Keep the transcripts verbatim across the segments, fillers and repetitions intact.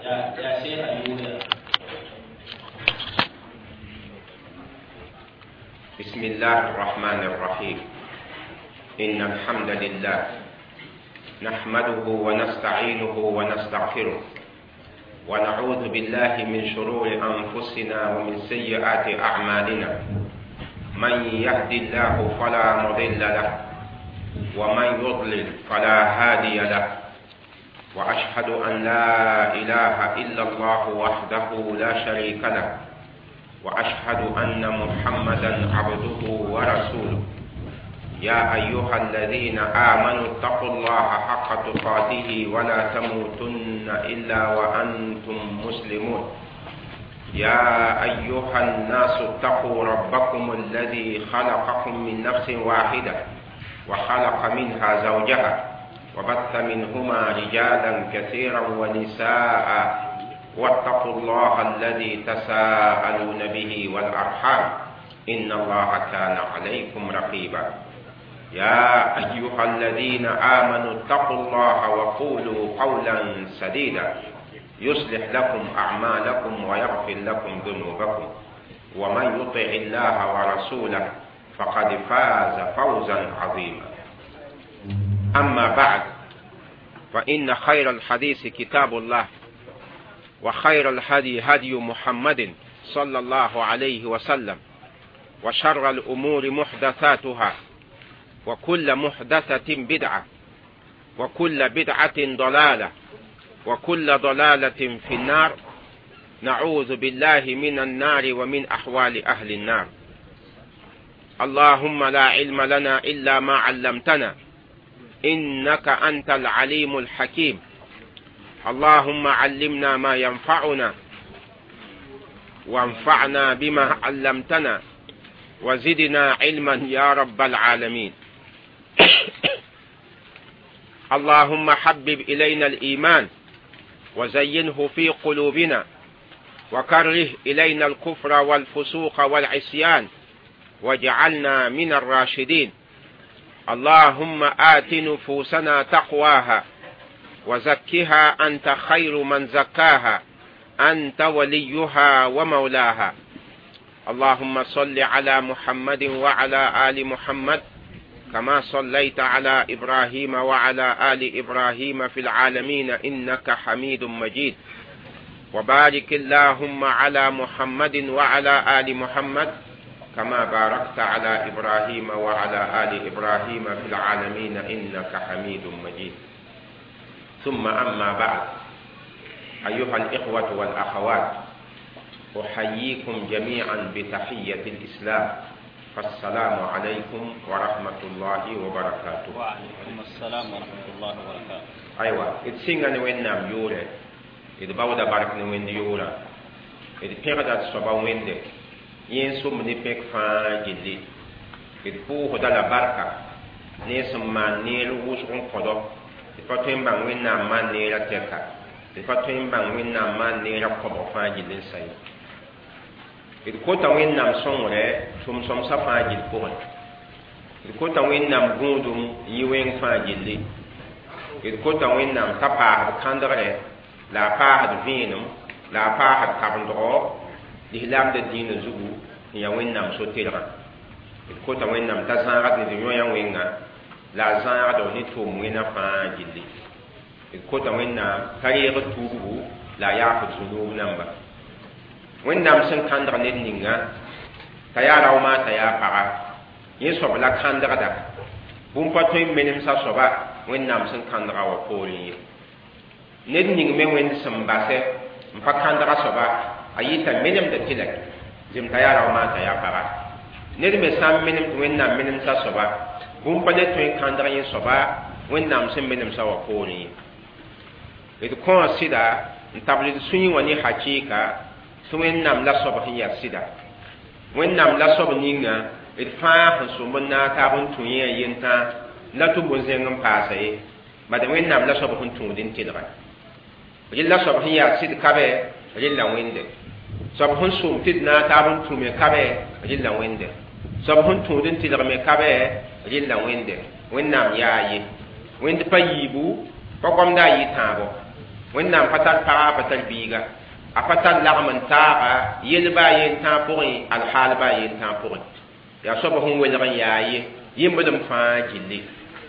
يا شيخ أيوب. بسم الله الرحمن الرحيم. إن الحمد لله نحمده ونستعينه ونستغفره ونعوذ بالله من شرور أنفسنا ومن سيئات أعمالنا. من يهد الله فلا مضل له ومن يضلل فلا هادي له، وأشهد أن لا إله إلا الله وحده لا شريك له، وأشهد أن محمدا عبده ورسوله. يا أيها الذين آمنوا اتقوا الله حق تقاته ولا تموتن إلا وأنتم مسلمون. يا أيها الناس اتقوا ربكم الذي خلقكم من نفس واحدة وخلق منها زوجها وبث منهما رجالا كثيرا ونساء، واتقوا الله الذي تساءلون به والأرحام إن الله كان عليكم رقيبا. يا أيها الذين آمنوا اتقوا الله وقولوا قولا سديدا يصلح لكم أعمالكم ويغفر لكم ذنوبكم، ومن يطع الله ورسوله فقد فاز فوزا عظيما. أما بعد، فإن خير الحديث كتاب الله، وخير الهدي هدي محمد صلى الله عليه وسلم، وشر الأمور محدثاتها، وكل محدثة بدعة، وكل بدعة ضلالة، وكل ضلالة في النار. نعوذ بالله من النار ومن أحوال أهل النار. اللهم لا علم لنا إلا ما علمتنا، إنك أنت العليم الحكيم. اللهم علمنا ما ينفعنا وانفعنا بما علمتنا وزدنا علما يا رب العالمين. اللهم حبب إلينا الإيمان وزينه في قلوبنا، وكره إلينا الكفر والفسوق والعصيان، واجعلنا من الراشدين. اللهم آت نفوسنا تقواها وزكها أنت خير من زكاها، أنت وليها ومولاها. اللهم صل على محمد وعلى آل محمد كما صليت على إبراهيم وعلى آل إبراهيم في العالمين إنك حميد مجيد. وبارك اللهم على محمد وعلى آل محمد كما باركت على إبراهيم وعلى آل إبراهيم في العالمين إنك حميد مجيد. ثم أما بعد، أيها الإخوة والأخوات، أحييكم جميعا بتحية الإسلام، فالسلام عليكم ورحمة الله وبركاته. وعليكم السلام ورحمة الله وبركاته. أيوة، إتسينغ وين نام يوري، إذ باودا بارك وين يورا، إذ بيغدا صبا وين ينسو مني بيك فان جلي، إذ بوه دالا باركا نيسم ما نيل وشون قدو، إذ فتوين بان وين نام ما نيلا تيكا، إذ فتوين بان وين نام ما نيلا قبو فان جلي ساي. إذ كوتا وين نام سونغري سوم سوم سا فان جل بوغن، إذ كوتا وين نام غوندوم يوين فان جلي، إذ كوتا وين نام تابا كاندغري لا باهد فينم لا باهد كابندرو l'islam de dĩinã zugu n ya wẽnnaam so-tɩrgã. d kota wẽnnaam t'a zãagd ne d yõ-yã wẽnga la a zãagd ne tʋʋm wẽnã fãa gilli. d kota wẽnnaam t'a reegd tuubgu la a yaafd zu-nuub namba. wẽnnaam sẽn kãndg ned ninga t'a yaa rao maa t'a yaa paga, yẽ soab la kãndgda bũmb pa tõe n menemsa soaba wẽnnaam sẽn kãndga wa poorẽ ye. ned ning me wẽnd sẽn basɛ n pa kãndga soaba a yɩta menem da tɩlak zem t'a yaa rao maa t'a yaa paga. ned me sã n menem tɩ wẽnnaam menemsa soaba bũmb pa le tõe n kãndg yẽ soaba wẽnnaam sẽn menemsa wa poorẽ ye. d kõo sɩda n tabl d sũyẽ wã ne hakɩɩka tɩ wẽnnaam la soab sẽn yaa sɩda. wẽnnaam la soab ninga d fãa sẽn sʋm n na n taab n tũ yẽ a yentã la tʋm bõn-zẽng n paasa ye, bad wẽnnaam la soab sẽn tũud n tɩlga. rɩl la soab sẽn yaa sɩd kabe rɩl la wẽnde. soab sẽn sʋm tɩ d na n taab n tũme kabe rɩl la wẽnde. soab sẽn tũud n tɩlgme kabe rɩl la wẽnde. wẽnnaam yaa ye. wẽnd pa yiibu pa gomda a yɩ tãabo. wẽnnaam pa tar pagã pa tar biiga a pa tar lagm n taaga yel baa yen tãag pʋgẽ alhaal baa yen tãag pʋgẽ yaa soab sẽn welg n yaa ye yembdem fãa gilli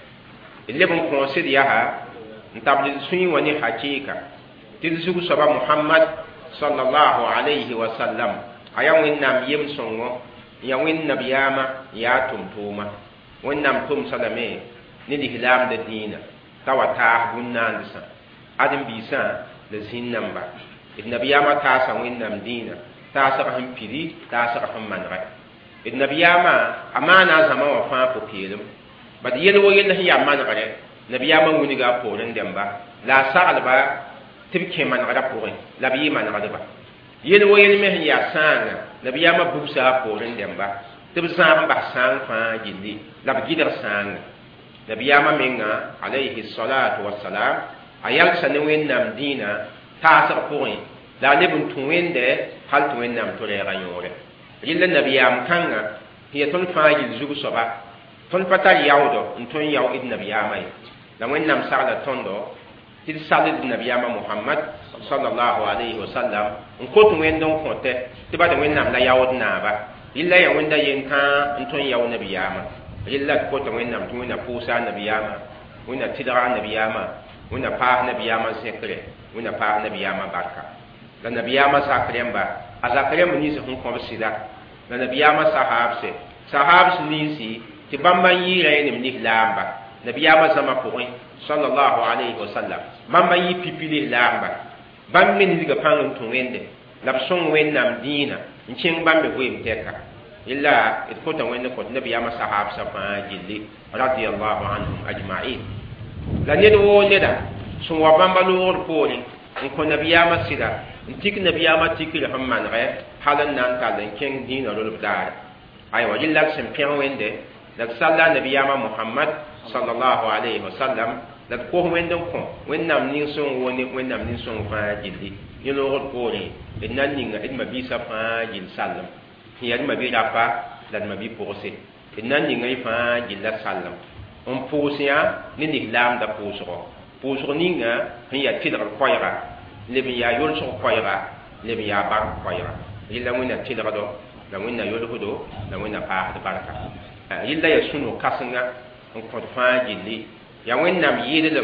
d leb n kõosd yaa n tab d sũyẽ wã ne hakɩɩka tɩ d zug soaba mohamad sallallahu alayhi wa sallam a yaa wẽnnaam yem-sõngo n yaa wẽnd nabiyaamã n yaa tʋm-tʋʋma wẽnnaam tʋmsa lame ne lislaamda dĩinã t'a wa taas bũn-naandesã ãdem-biisã la zĩn-namba d nabiyaamã taasa wẽnnaam dĩinã taasg sẽn pidi taasg sẽn manegɛ d nabiyaamã a maana a zãma wã fãa po-peelem bad yel wo yell sẽn yaa manegre nabiyaamã wilga a poorẽ dẽmba la a saglba tɩ b kẽ manegrã pʋgẽ la b yɩ manegdba yel wo yel me sẽn yaa sãanga nabiyaamã bugsa a poorẽ dẽmba tɩ b zãag n bas sãang fãa gilli la b gɩdg sãanga nabiyaamã menga alayhi salatu wasalam a yalsa ne wẽnnaam dĩinã taasg pʋgẽ la a leb n tũ wẽnde hal tɩ wẽnnaam to rɛɛga yõore rɩlla nabiyaam kãngã tɩ ya tõnd fãa gill zug soaba tõnd pa tar yaoodo n tõe n yao d nabiyaamã ye la wẽnnaam sagla tõndo tɩ d sagl d nabiyaamã mohamad sallallahu alayhi wasallam n kot wẽnd n kõtɛ tɩ bad wẽnnaam la yaood naaba rɩlla ya wẽnda yen-kãa n tõe n yao nabiyaamã rɩlla d kota wẽnnaam tɩ wẽnna pʋʋsa a nabiyaamã wẽnna tɩdga a nabiyaamã wẽnna paas nabiyaamã zẽkre wẽnna paas nabiyaamã barka la nabiyaamã sak rẽmba a zak rẽmb nins sẽn kõb sɩda la nabiyaamã sahaabse sahaabs ninsi tɩ bãmba n yɩɩra ye nem lislaamba nabiyaamã zãma pʋgẽ sallallahu alayhi wasallam bãmba n yɩ pipi lislaamba bãmb me nidga pãng n tũ wẽnde la b sõng wẽnnaam dĩinã n kẽng bãmb me goeem tɛka illa d kota wẽnd kõt nabiyaamã sahaabsã fãa gilli radiallahu anhum ajmain la ned woo neda sẽn wa bãmba loogr poorẽ n kõ nabiyaamã sɩda n tik nabiyaamã tikr sẽn manegɛ hal n na n tall n kẽng dĩinã rolb daara aywa rɩlla d sẽn pẽg wẽnde la d salla nabiyaamã mohamad sallallahu alayhi wasallam la d kos wẽnd n kõ wẽnnaam nin-sõng wo ne wẽnnaam nin-sõng fãa gilli yẽ loogr poorẽ d na n ninga d mabiisã fãa gill sallem tɩ ya d mabi rapa la d mabi pʋgse d na n ninga y fãa gilla sallem n pʋʋs yã ne lislaamda pʋʋsgɔ pʋʋsg ninga sẽn yaa tɩlgr koɛɛga leb n yaa yolsg koɛɛga leb n yaa bark koɛɛga rɩla wẽnna tɩlgdo la wẽnna yolsdo la wẽnna paasd barka rɩla ya sũ-no kãsenga n kõt fãa gilli ya wẽnnaam yɩɩdlem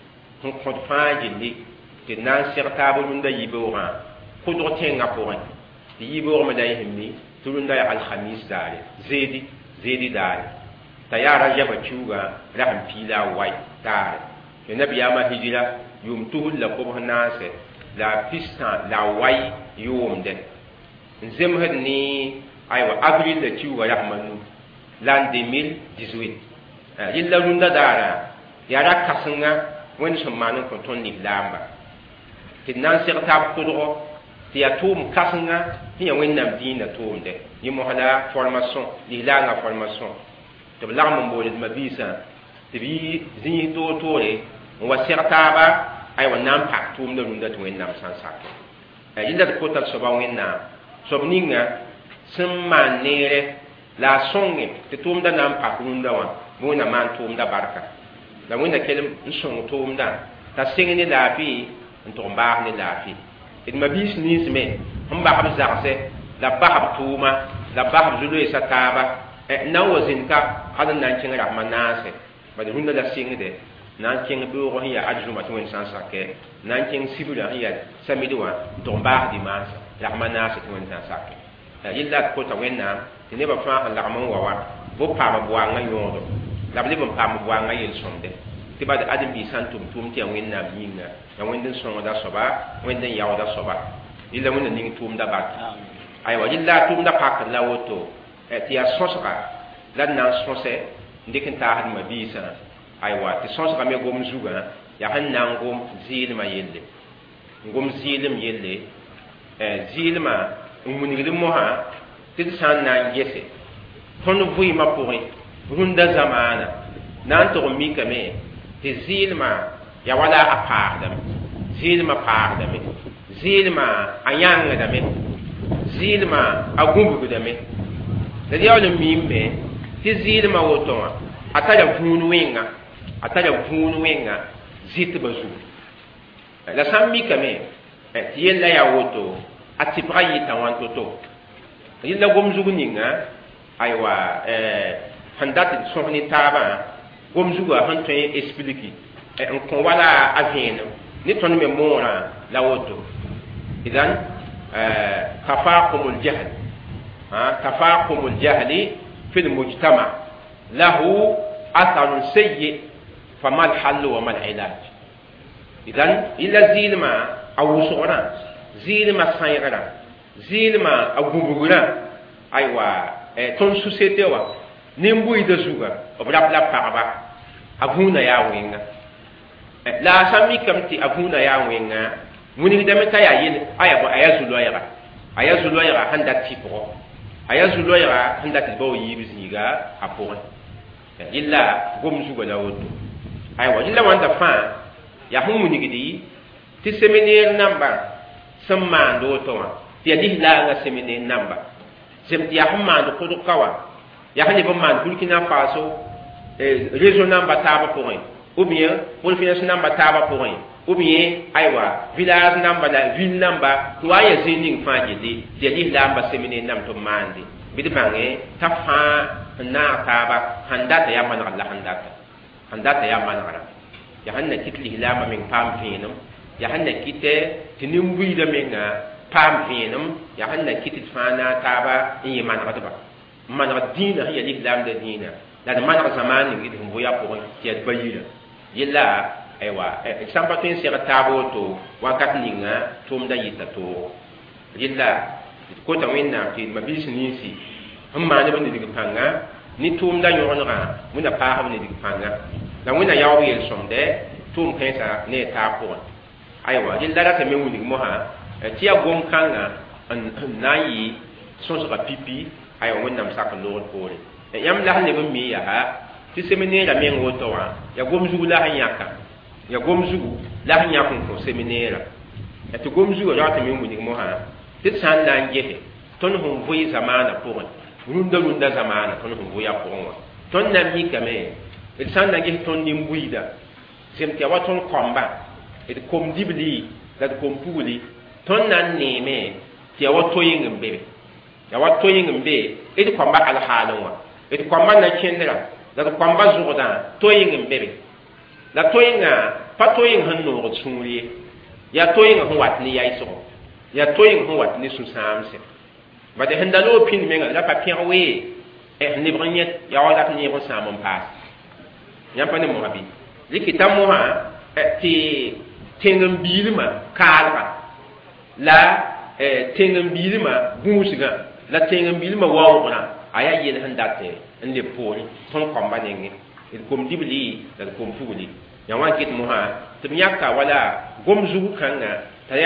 n kõt fãa gilli tɩ d na n seg taab rũndã yiboogã kʋdg tẽngã pʋgẽ tɩ yiboog me la y sẽn mi tɩ rũndã yaa alhamis daare zeedi zeedi daare t'a yaa rajaba kiuugã ra sẽn piila a wai daare tɩ nabiyaamã hijira yʋʋm tusl la kobs naase la pistã la a wai yʋʋmde n zemsd ne aywa avril la kiuugã rasma nu l'an deux mille dix-huit rɩlla rũndã daarã yaa ra kãsenga wẽnd sẽn maan n kõ tõnd lislaamba tɩ d na n seg taab kʋdgɔ tɩ yaa tʋʋm kãsenga tɩ ya wẽnnaam dĩinã tʋʋmde yẽ mosla formation lislaangã formation tɩ b lagm n boole d mabiisã tɩ b yɩ zĩis toor-toore n wa seg taaba aywa na n pak tʋʋmda rũndã tɩ wẽnnaam sã n sake rɩla d kota soaba wẽnnaam soab ninga sẽn maan neere la a sõnge tɩ tʋʋmda na n pak rũndã wã bɩ wẽnna maan tʋʋmda barka la wẽnna kelm n sõng tʋʋmdã t'a seng ne laafɩ n tʋg n baas ne laafɩ d mabiis nins me n basb zagse la basb tʋʋma la basb zu-loeesã taaba na n wa zĩnka hal n na n kẽng rasma naase bad rũndã la sɩngde na n kẽng beoogo sẽn yaa adjuma tɩ wẽnd sã n sakɛ na n kẽng sibrã sẽn yaa samid wã n tʋg n baas dimaasa rasma naase tɩ wẽnd sã n sakɛ yella d kota wẽnnaam tɩ nebã fãa sẽn lagm n wa wã bo paama boangã yõodo la b leb n paam boangã yel-sõmde tɩ bad ãdem-biisã n tʋm tʋʋm tɩ ya wẽnnaam yĩnga ya wẽnd n sõngda soaba wẽnd n yaooda soaba rɩla wẽnna ning tʋʋmda barka aywa rɩla a tʋʋmda pakd la woto tɩ yaa sõsga la d na n sõse n dɩk n taasd mabiisã aywa tɩ sõsga me gom zugã yaa sẽn na n gom zɩɩlmã yelle n gom zɩɩlem yelle zɩɩlmã n wilgd mosã tɩ d sã n na n gese tõnd vɩɩmã pʋgẽ rũndã zamaana na n tʋg n mikame tɩ zɩɩlmã ya wala a paasdame zɩɩlmã paasdame zɩɩlmã a yãngdame zɩɩlmã a gũbgdame la d yaool n miime tɩ zɩɩlmã woto wã a tara vũun wẽnga a tara vũun wẽnga zɩtbã zugu la sãn mikame tɩ yella yaa woto a tɩpga yɩta wãn to-to yella gom zug ninga aywa sẽn dat d sõs ne taabã gom zugã sẽn tõe explique n kõ wala a vẽenem ne tõnd me moorã la woto idan tafaqum aljahl tafaqum aljahli fi almujtama lahu atharun sayyi fama alhall wa ma alilaj idan ila zilma a wʋsgrã zɩɩlmã sãygrã zɩɩlmã a gũbugrã aywa tõnd société wã nin-buɩɩdã zugã b rab la pagba a vũunã yaa wẽnga la a sã mikame tɩ a vũunã yaa wẽnga wilgdame t'a yaa yel a yaa zu-loɛɛga a yaa zu-loɛɛga sẽn dat tɩpgɔ a yaa zu-loɛɛga sẽn dat d bao yiib zĩiga a pʋgẽ yella gom zugã la woto aywa yella wãnda fãa yaa sẽn wilgdi tɩ seminaire namba sẽn maand woto wã tɩ ya lislaangã seminaire namba zem tɩ yaa sẽn maand kʋdg ka wã yaa sẽn leb n maand burkina faso région namba taabã pʋgẽ ou bien province namba taabã pʋgẽ ou bien aywa village namba la ville namba tɩ wa n ya zĩig ning fãa gelle tɩ ya lislaambã seminaire nam tɩ b maande bɩ d bãnge t'a fãa n naag taaba sãn data yaa manegr la sẽn data sẽn data yaa manegrã yaa sẽn na kɩt lislaambã meng paam vẽenem yaa sẽn na kɩtɛ tɩ nin-buiidã menga paam vẽenem yaa sẽn na kɩt d fãa naag taaba n yɩ manegdba n maneg dĩinã sẽn ya lislaamdã dĩinã la d maneg zamaan ning d sẽn boya pʋgẽ tɩ yaa d bayirã yella aywa d sã n pa tõe n seg taab woto wãnkat ninga tʋʋmda yɩta toogo yella d kota wẽnnaam tɩ d mabils ninsi n maaneb nedg pãnga ne tʋʋmda yõgenegã wẽnna paasb nedg pãnga la wẽnna yaoog yel-sõmdɛ tʋʋm kãensã ne y taab pʋgẽ aywa yella rata me wilg mosã tɩ yaa gom-kãngã n na n yɩ sõsga pipi aywa wẽnnaam sak n loogd poore yãmb la sẽn leb n mi yaa tɩ seminairã meng woto wã ya gom zugu la sẽn yãka ya gom zugu la sẽn yãk n kõ seminairã tɩ gom zugã rata me wilg mosã tɩ d sã n na n gese tõnd sẽn vʋɩ zamaanã pʋgẽ rũndã rũndã zamaanã tõnd sẽn vʋya pʋgẽ wã tõnd na n mikame d sã n na ges tõnd nin-buiidã zem tɩ ya wa tõnd kɔmba d kom dibli la d kom pugli tõnd na n neeme tɩ ya wa to-yeng n be be ya wa to-yeng n be d kɔmba alhaalẽ wã d kɔmba na-kẽndrã la d kɔmba zʋgdã to-yeng n be be la to-yengã pa to-yeng sẽn noogd sũur ye yaa to-yeng sẽn wat ne yaɩsgo yaa to-yeng sẽn wat ne sũ-sãamse bad sẽn da loog pĩnd menga la pa pẽg wee sẽn lebg n yẽ yaa wa rat neeg n sãam n paas yãmb pa ne mosã bɩ rɩkɩta mosã tɩ tẽng-n-biilmã kaalga la tẽng-n-biilmã gũusgã la tẽng-n-biilmã waoogrã a yaa yel sẽn dat n leb poore tõnd kɔmba nengẽ d kom dibli la d kom pugli yã wa n kɩt mosã tɩ b yãka wala gom zug kãngã t'a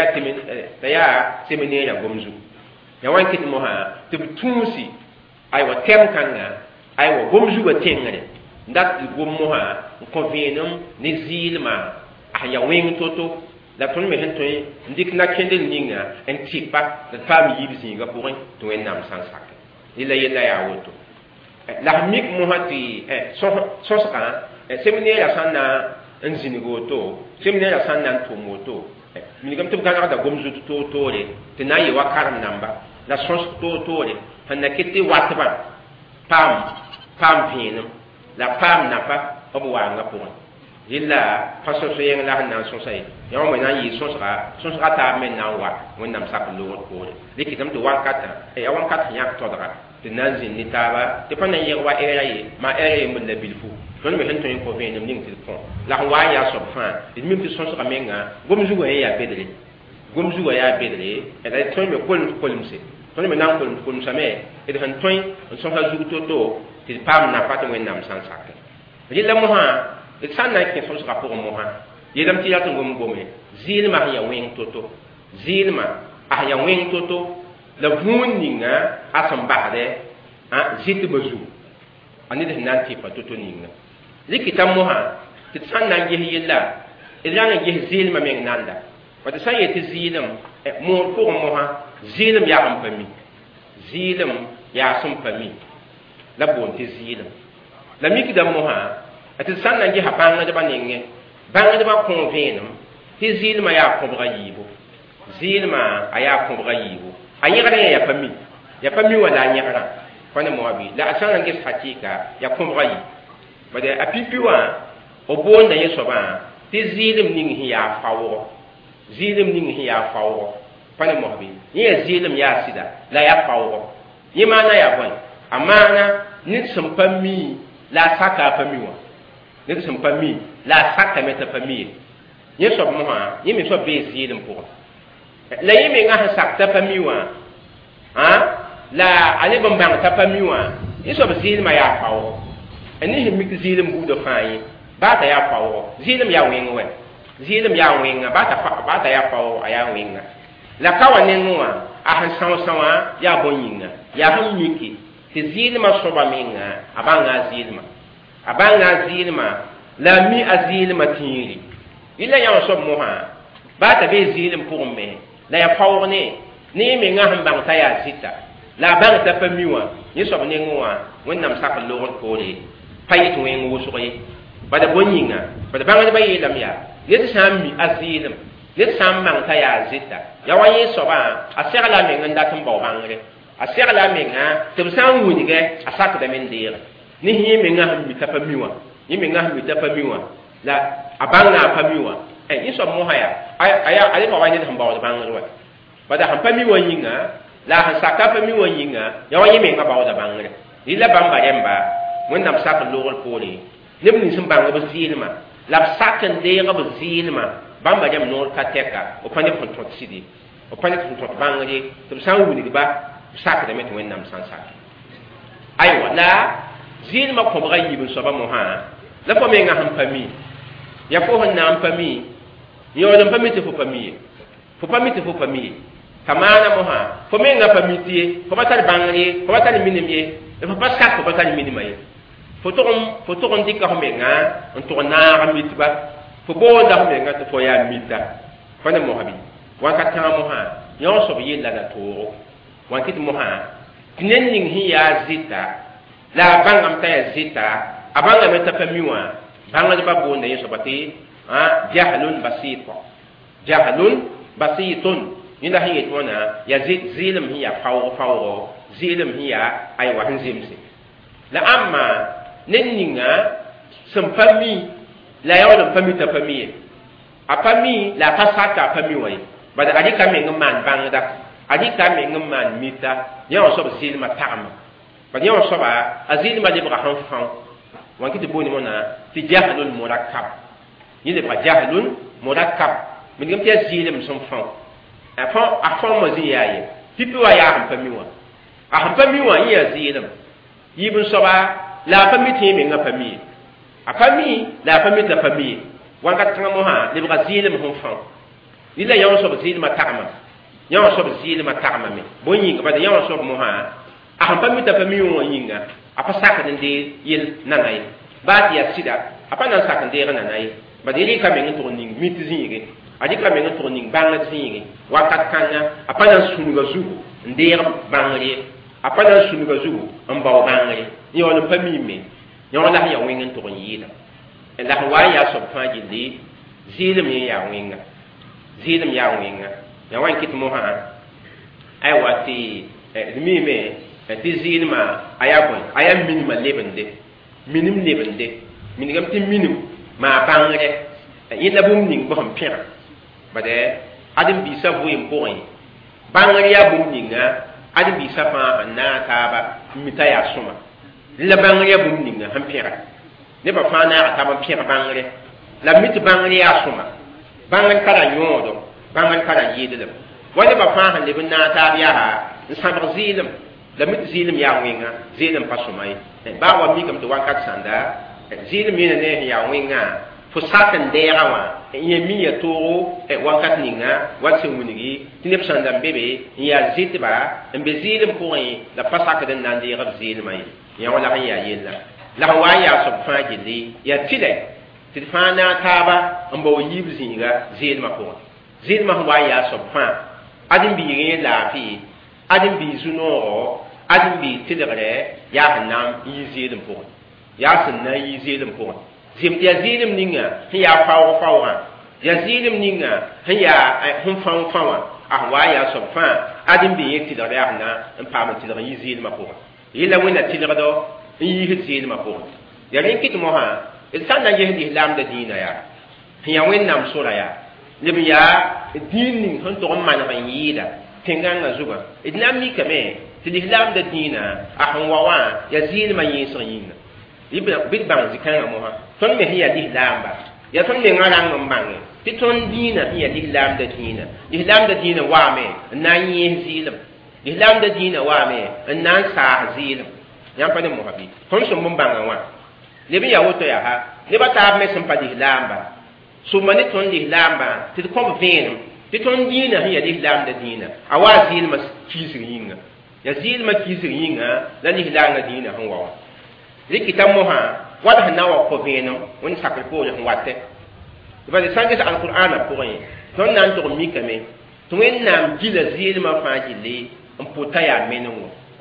yaa seminairã gom zug ya wan kit moha tɩ b tũusi aywa tɛm kãngã aywa gom zugã tẽngre dat gom mosã n kõ vẽenem ne zɩɩlmã a ya wẽng to-to la tõnd me sẽn tõe n dɩk na-kẽndl ninga n tɩpa la d paam yiib zĩigã pʋgẽ tɩ wẽnnaam sã n sake yella yella yaa woto la f mik mosã tɩ sõsgã seminairã sã n na n zĩnig woto seminairã sã n na n tʋm woto wilgame tɩ b gãnegda gom zug toor-toore tɩ na n yɩ wa karem namba la sõs toor-toore sẽn na kɩt tɩ watbã paam paam vẽenem la paam nafa b waangã pʋgẽ yella pa sõs yẽng la sẽn na n sõsa ye yã wã me na n yɩɩ sõsga sõsga taab me na n wa wẽnnaam sak n loogd poore rɩkɩtame tɩ wãnkatã ya wãnkat sẽn yãk todga tɩ na n zĩnd ne taaba tɩ pa na n yẽg wa ɛɛra ye maa ɛɛra yembr la bilfu tõnd me sẽn tõe n kõ vẽenem ning tɩ d kõ la sẽn wa n yaa soab fãa d mim tɩ sõsga menga gom zugã ye yaa bedre gom zugã yaa bedre la tõnd me kolem kolemse tõnd me na n kolem kolemsame d sẽn tõe n sõsa zug to-to tɩ d paam nafa tɩ wẽnnaam sã n sake rɩla mosã d sã n na n kẽ sõsga pʋgẽ mosã yeelame tɩ yaa tɩ gom gome zɩɩlmã sẽn ya wẽng to-to zɩɩlmã a sẽn ya wẽng to-to la vũun ninga a sẽn basdɛ zɩtbã zug a ned sẽn na n tɩpa to-to ninga rɩkɩta mosã tɩ d sã n na n ges yella d rãng n ges zɩɩlmã meng nanda wa tɩ sã n yetɩ zɩɩlem moor pʋgẽ mosã zɩɩlem yaa sẽn pa mi zɩɩlem yaa sẽn pa mi la boond tɩ zɩɩlem la mikda mosã tɩ d sã n na n gesa bãngdbã nengẽ bãngdbã kõ vẽenem ti zilma ya kobra yibo zilma aya kobra yibo ayira ya pami ya pami wala nyara kwana moabi la asana ngis hakika ya kobra yi bade apipiwa obonda yesoba ti zilim ning hiya fawo zilim ning hiya fawo kwana moabi ni zilim ya sida la ya fawo ni mana ya boy amana ni sumpami la saka pamiwa ni sumpami la saka meta pami ni so mo ha ni mi so be zilim pour la yimi nga sakta pamiwa ha la ale bambang ta pamiwa ni so be zilim ya fawo ani hi mi zilim bu do fai ba ta ya fawo zilim ya wenga zilim ya wenga ba ta fa ba ta ya fawo aya wenga la kawa nenwa a han sawa sawa ya bonyinga ya han miki ti zilma soba minga abanga zilma abanga zilma la mi azilma tiri illa ya sob moha ba ta be zilim pour me la ya fawrne ni me nga han bang ta ya sita la bang ta pamiwa ni sob ne ngwa wonnam sak lorot pole payit wen wo soye ba da bonyinga ba da banga ba yelam ya yeti sammi azilim yeti sammang ta ya sita ya wa yi soba asera me nganda tambo bangre asera la menga tebsan wunige asaka da men dira ni hi menga mi tapamiwa ni menga mi tapamiwa la abanga pamiwa eh ni so mo haya aya aya ba wani hamba da bangre bada han pamiwa yinga la han saka pamiwa yinga ya wani menga ba da bangre ni la bamba yamba wanda saka logol pole lebni sim banga ba zilma la saka ndega ba zilma bamba jam nor kateka o pane kon tot sidi o pane kon tot bangre tebsan wunige ba sak da met wennam san sak ay wala zil ma ko bagayi bin soba mo ha la ko me nga ham pami ya fo hon nam pami yo dum pami te fo pami fo pami te fo pami kamana mo ha fo me nga pami tie fo batal bangri fo batal minimie fo pasak fo batal minimie fo to fo to on dikka ho me nga on to na ramitba fo bo da ho me nga to fo ya mita fa na mo habi wa ka ta mo ha yo so bi la da to wankit moha tinenning hiya zita la bangam ta zita abanga meta pamiwa banga ba bonde yeso bati ha jahlun basit jahlun basitun inda hiya tona ya zit zilim hiya fawo fawo zilim hiya ay wa hanzimsi la amma nenninga sampami la yawla pamita pamiye apami la pasaka pamiwa bada adika men man bangda adi ka me ngam man mita yaw so zilma ta'am ba yaw so ba azilma de brahan fan wan kiti boni mona ti jahlul murakkab ni de ba jahlul murakkab min ngam ti zilim som fan a fa a fa mo ziyaye pipi wa ya ham pamiwa a ham pamiwa yi zilim yibun so ba la pamiti me ngam pami a pami la pamita pami wan ka tanga mo ha de ba zilim hon fan ni la yaw so zilma ta'am yawa sob zilma ta'ama me bonyi ba da yawa sob mo ha a han pami ta pami won yinga a pa saka den de yel nanai ba ya sida a pa nan saka de nanai ba de ri ka me ngi to ning mit zingi a di ka me ngi to ning banga zingi wa kat kanya a pa nan sunu ga zu ndeer bangri a pa nan sunu ga zu an ba bangri ni wala pami me yawa la ya wengen to yida la wa ya sob fa jindi zilm ya wenga zilm ya wenga ya wan kit mo ha ay wati mi me ti zilma ayabon ayam minima lebende minim lebende minigam ti minim ma bangre yila bum ning bo ham pira bade adim bi sa vuim boy bangre ya bum ninga adim bi sa pa na ta ba mita ya suma la bangre ya bum ninga ham pira ne ba fa na ta ba pira bangre la mit bangre ya suma bangre kala nyodo bangan kala yidilem wala ba fa han lebin na ta biya ha sabar zilim la mit zilim ya winga zilim pasumai ba wa mi kam to wakat sanda zilim yene ne ya winga fo sakan de rawa ye mi ya to e wakat ninga wat se munigi tinep sanda bebe ya zitba mbe zilim ko yi la pasaka den nan de rab zilim mai ya wala ya yella la wa ya so fa jili ya tile tilfana taba mbo yib zinga zilim ko zilma wa ya sobfa adin bi yin lafi adin bi zuno adin bi tidare ya hanam yi zilim ko ya sunna yi zilim ko zim ya zilim ninga ya fawo fawo ya zilim ninga hiya hum fan fawa ahwa ya so fa adim bi yiti da ya na en pa ma ti da yi zilim ma ko yila wina ti da do yi zilim ma ko ya rin kit mo ha insan na yehdi islam da dina ya hiya wen nam sura ya libi ya din ning hon to man ban yida tenganga zuga idnam mi kame ti islam da dina ahwa wa ya zilim ma yi so yinga ibn bid bang zikanga mo ha ton me hiya di islam ba ya ton me ngarang mbange ti ton dina hiya di islam da dina islam da dina wa me na yi zilim islam da dina wa me nan sa zilim yam pa ne mo habi ton so mo banga wa le bi ya woto ya ha le ba ta me sun pa di islam ba so mane ton di islam ba ti ko venu ti ton dina hiya di islam da dina awa zilim kisir yinga ya zilim kisir yinga la di islam da dina han wa likitam mo ha wada hanawa ko venu woni sakal ko yo watte ba de sangi alquran pour rien ton nan to mi kame to en nam gila zilma fa gile on pota ya menu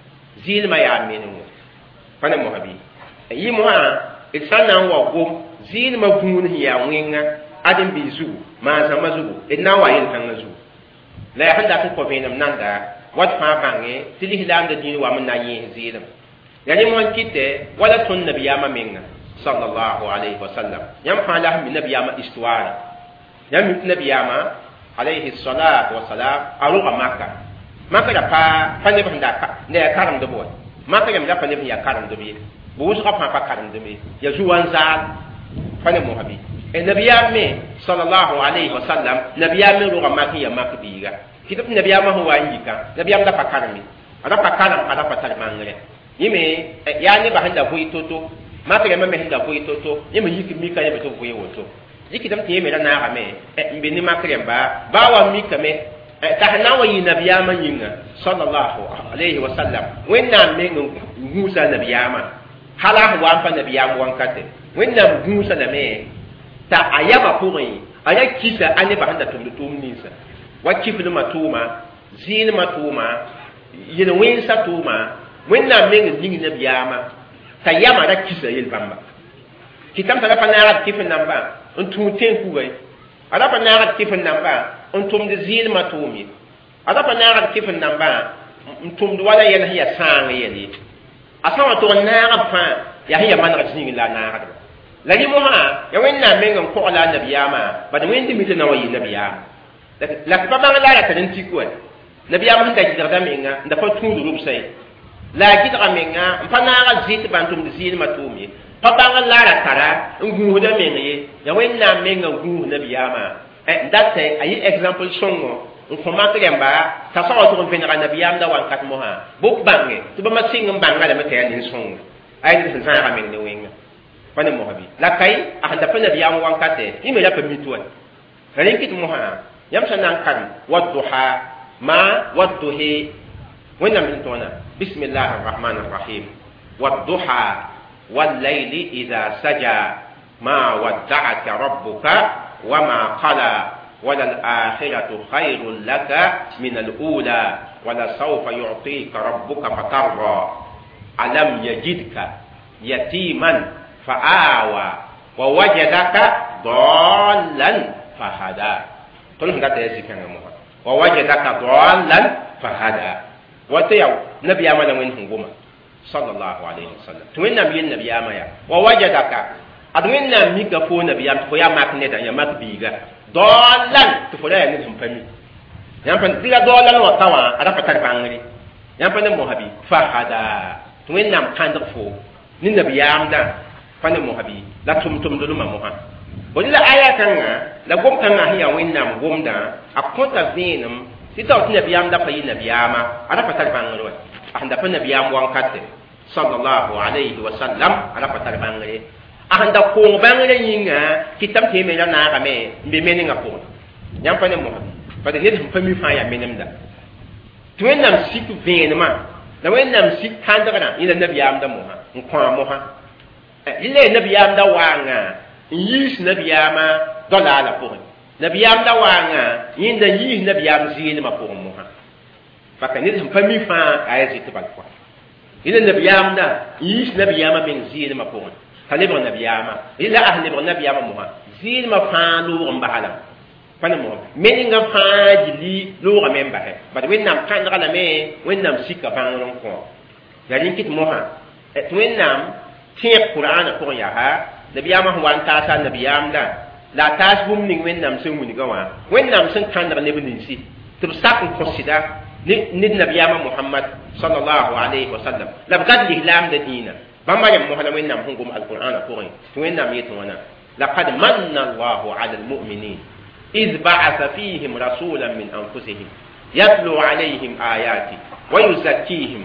zilma ya menu fana mo habi yi mo ha isana wa go zilma gun ya wenga adam bizu ma sama zugo edna wa yin kan zu la ya handa ko venu nanda wat fa bange tili hilam da dini wa mun na yi zilma yani mo kite wala tun nabiyama menga sallallahu alayhi wa sallam yam fa la min nabiyama histoire yam min nabiyama alayhi salatu wa salam aruga makka makka da pa fa ne banda ka ne karam do boy makka yam da fa ne ya karam do bi bu su ka pa karam do bi ya zuwan zal fa ne mo habi e nabiyama sallallahu alayhi wa sallam nabiyama ruga makka ya makka biga kitab nabiyama huwa yika nabiyama da pa karami ada pa karam ada pa tarmangre yime yani ba handa hui toto ma ta ma me handa hui toto yime yiki mi ka yebe to hui woto yiki dam tiye me na na me mbe ni ma krem ba ba wa mi ka me ta hana wa yi nabiyama yinga sallallahu alaihi wasallam wenna me ngusa nabiyama hala wa fa nabiyama wan kate wenna ngusa na me ta ayaba puri aya kisa ane ba handa tum tum nisa wa kiflu matuma zin matuma yin wensa tuma wenna mengi ningi na biyama ta yama da kisa yel bamba kitam ta fa na kifin namba on tumten ku gai ada pa na kifin namba on tum de zil matumi ada pa na kifin namba on tum de wala yel hiya sang yeli asawa to na fa ya hiya man ga ningi la na ga la ni mo ha ya wenna mengi ko ala na biyama ba de wendi mi na wayi na biyama la pa ba la la tan ti ko na biyama handa jirda menga nda fa tundu rub sai la gidra menga mpanaga zit bantum de zin matumi papa la la tara ngu da menga ya wenna menga ngu na biyama eh date ayi example songo ko makre mba ta so to ko fenra na biyam da wan kat mo ha bu bange to ba masing mbanga da mate ni songo ay ni san ra menga wenga pane mo habi la kai a handa pa na biyam wan kate ni me la pa mitwa rin kit mo ha yam sanan kan wadduha ma wadduhi wenna min tona بسم الله الرحمن الرحيم والضحى والليل إذا سجى ما ودعك ربك وما قلى وللآخرة خير لك من الأولى ولسوف يعطيك ربك فترضى ألم يجدك يتيما فآوى ووجدك ضالا فهدى ووجدك ضالا فهدى وتيو نبي أمانة وين هنقوما صلى الله عليه وسلم توين نبي النبي أمايا ووجدك أدوين نبي كفو نبي أم تفويا ماك ندا يا ماك بيجا دولان تفويا نهم فمي يام فن تيجا دولان وطوا أدا فتر بانغري يام فن مهبي فهدا توين نام كاندر فو نين نبي أمدا فن مهبي لا توم توم دلو ما مها ولا آية كنا لا قوم كنا هي وين نام قوم دا أكونتا زينم titaw tɩ nabiyaam da pa yɩ nabiyaama a ra pa tar bãngr wa a sẽn da pa nabiyaam wãnkate sallallahu alayhi wa sallam a ra pa tar bãngre a sẽn da koong bãngrã yĩnga kɩtame tɩ me ra naagame n be meningã pʋgẽ yãmb pa ne mosa pa ned sẽn pa mi fãa yaa menemda tɩ wẽnnaam sik vẽenemã la wẽnnaam sik kãndgrã yẽla nabiyaam da mosa n kõ mosa yɩla ya nabiyaam da waanga n yiis nabiyaama dɔlaala pʋgẽ nabiyam da wanga yinda yi nabiyam zini ma pour mo ha faka ni pa mi fa ay zit bal ko ila nabiyam da yi nabiyam ben zini ma pour kalibra nabiyama ila ahli nabiyam mo ha zini ma fa lu mbahala pana mo meninga fajili lo ga memba he ba wennam kan la me wennam sikka bangon ko ya nin kit mo ha et wennam tiek qur'ana ko ya ha nabiyama wan ta sa nabiyam da la tas bum ning wennam sun wuni ga wa wennam sun kan da ne bin si tib sak ko sida ni ni nabiyama muhammad sallallahu alaihi wasallam la gad lihlam da dina bamba ya muhammad wennam hungum alqur'ana ko wennam yeto wana laqad manna Allahu 'ala al-mu'minin إذ بعث فيهم رسولا من أنفسهم يتلو عليهم آياته ويزكيهم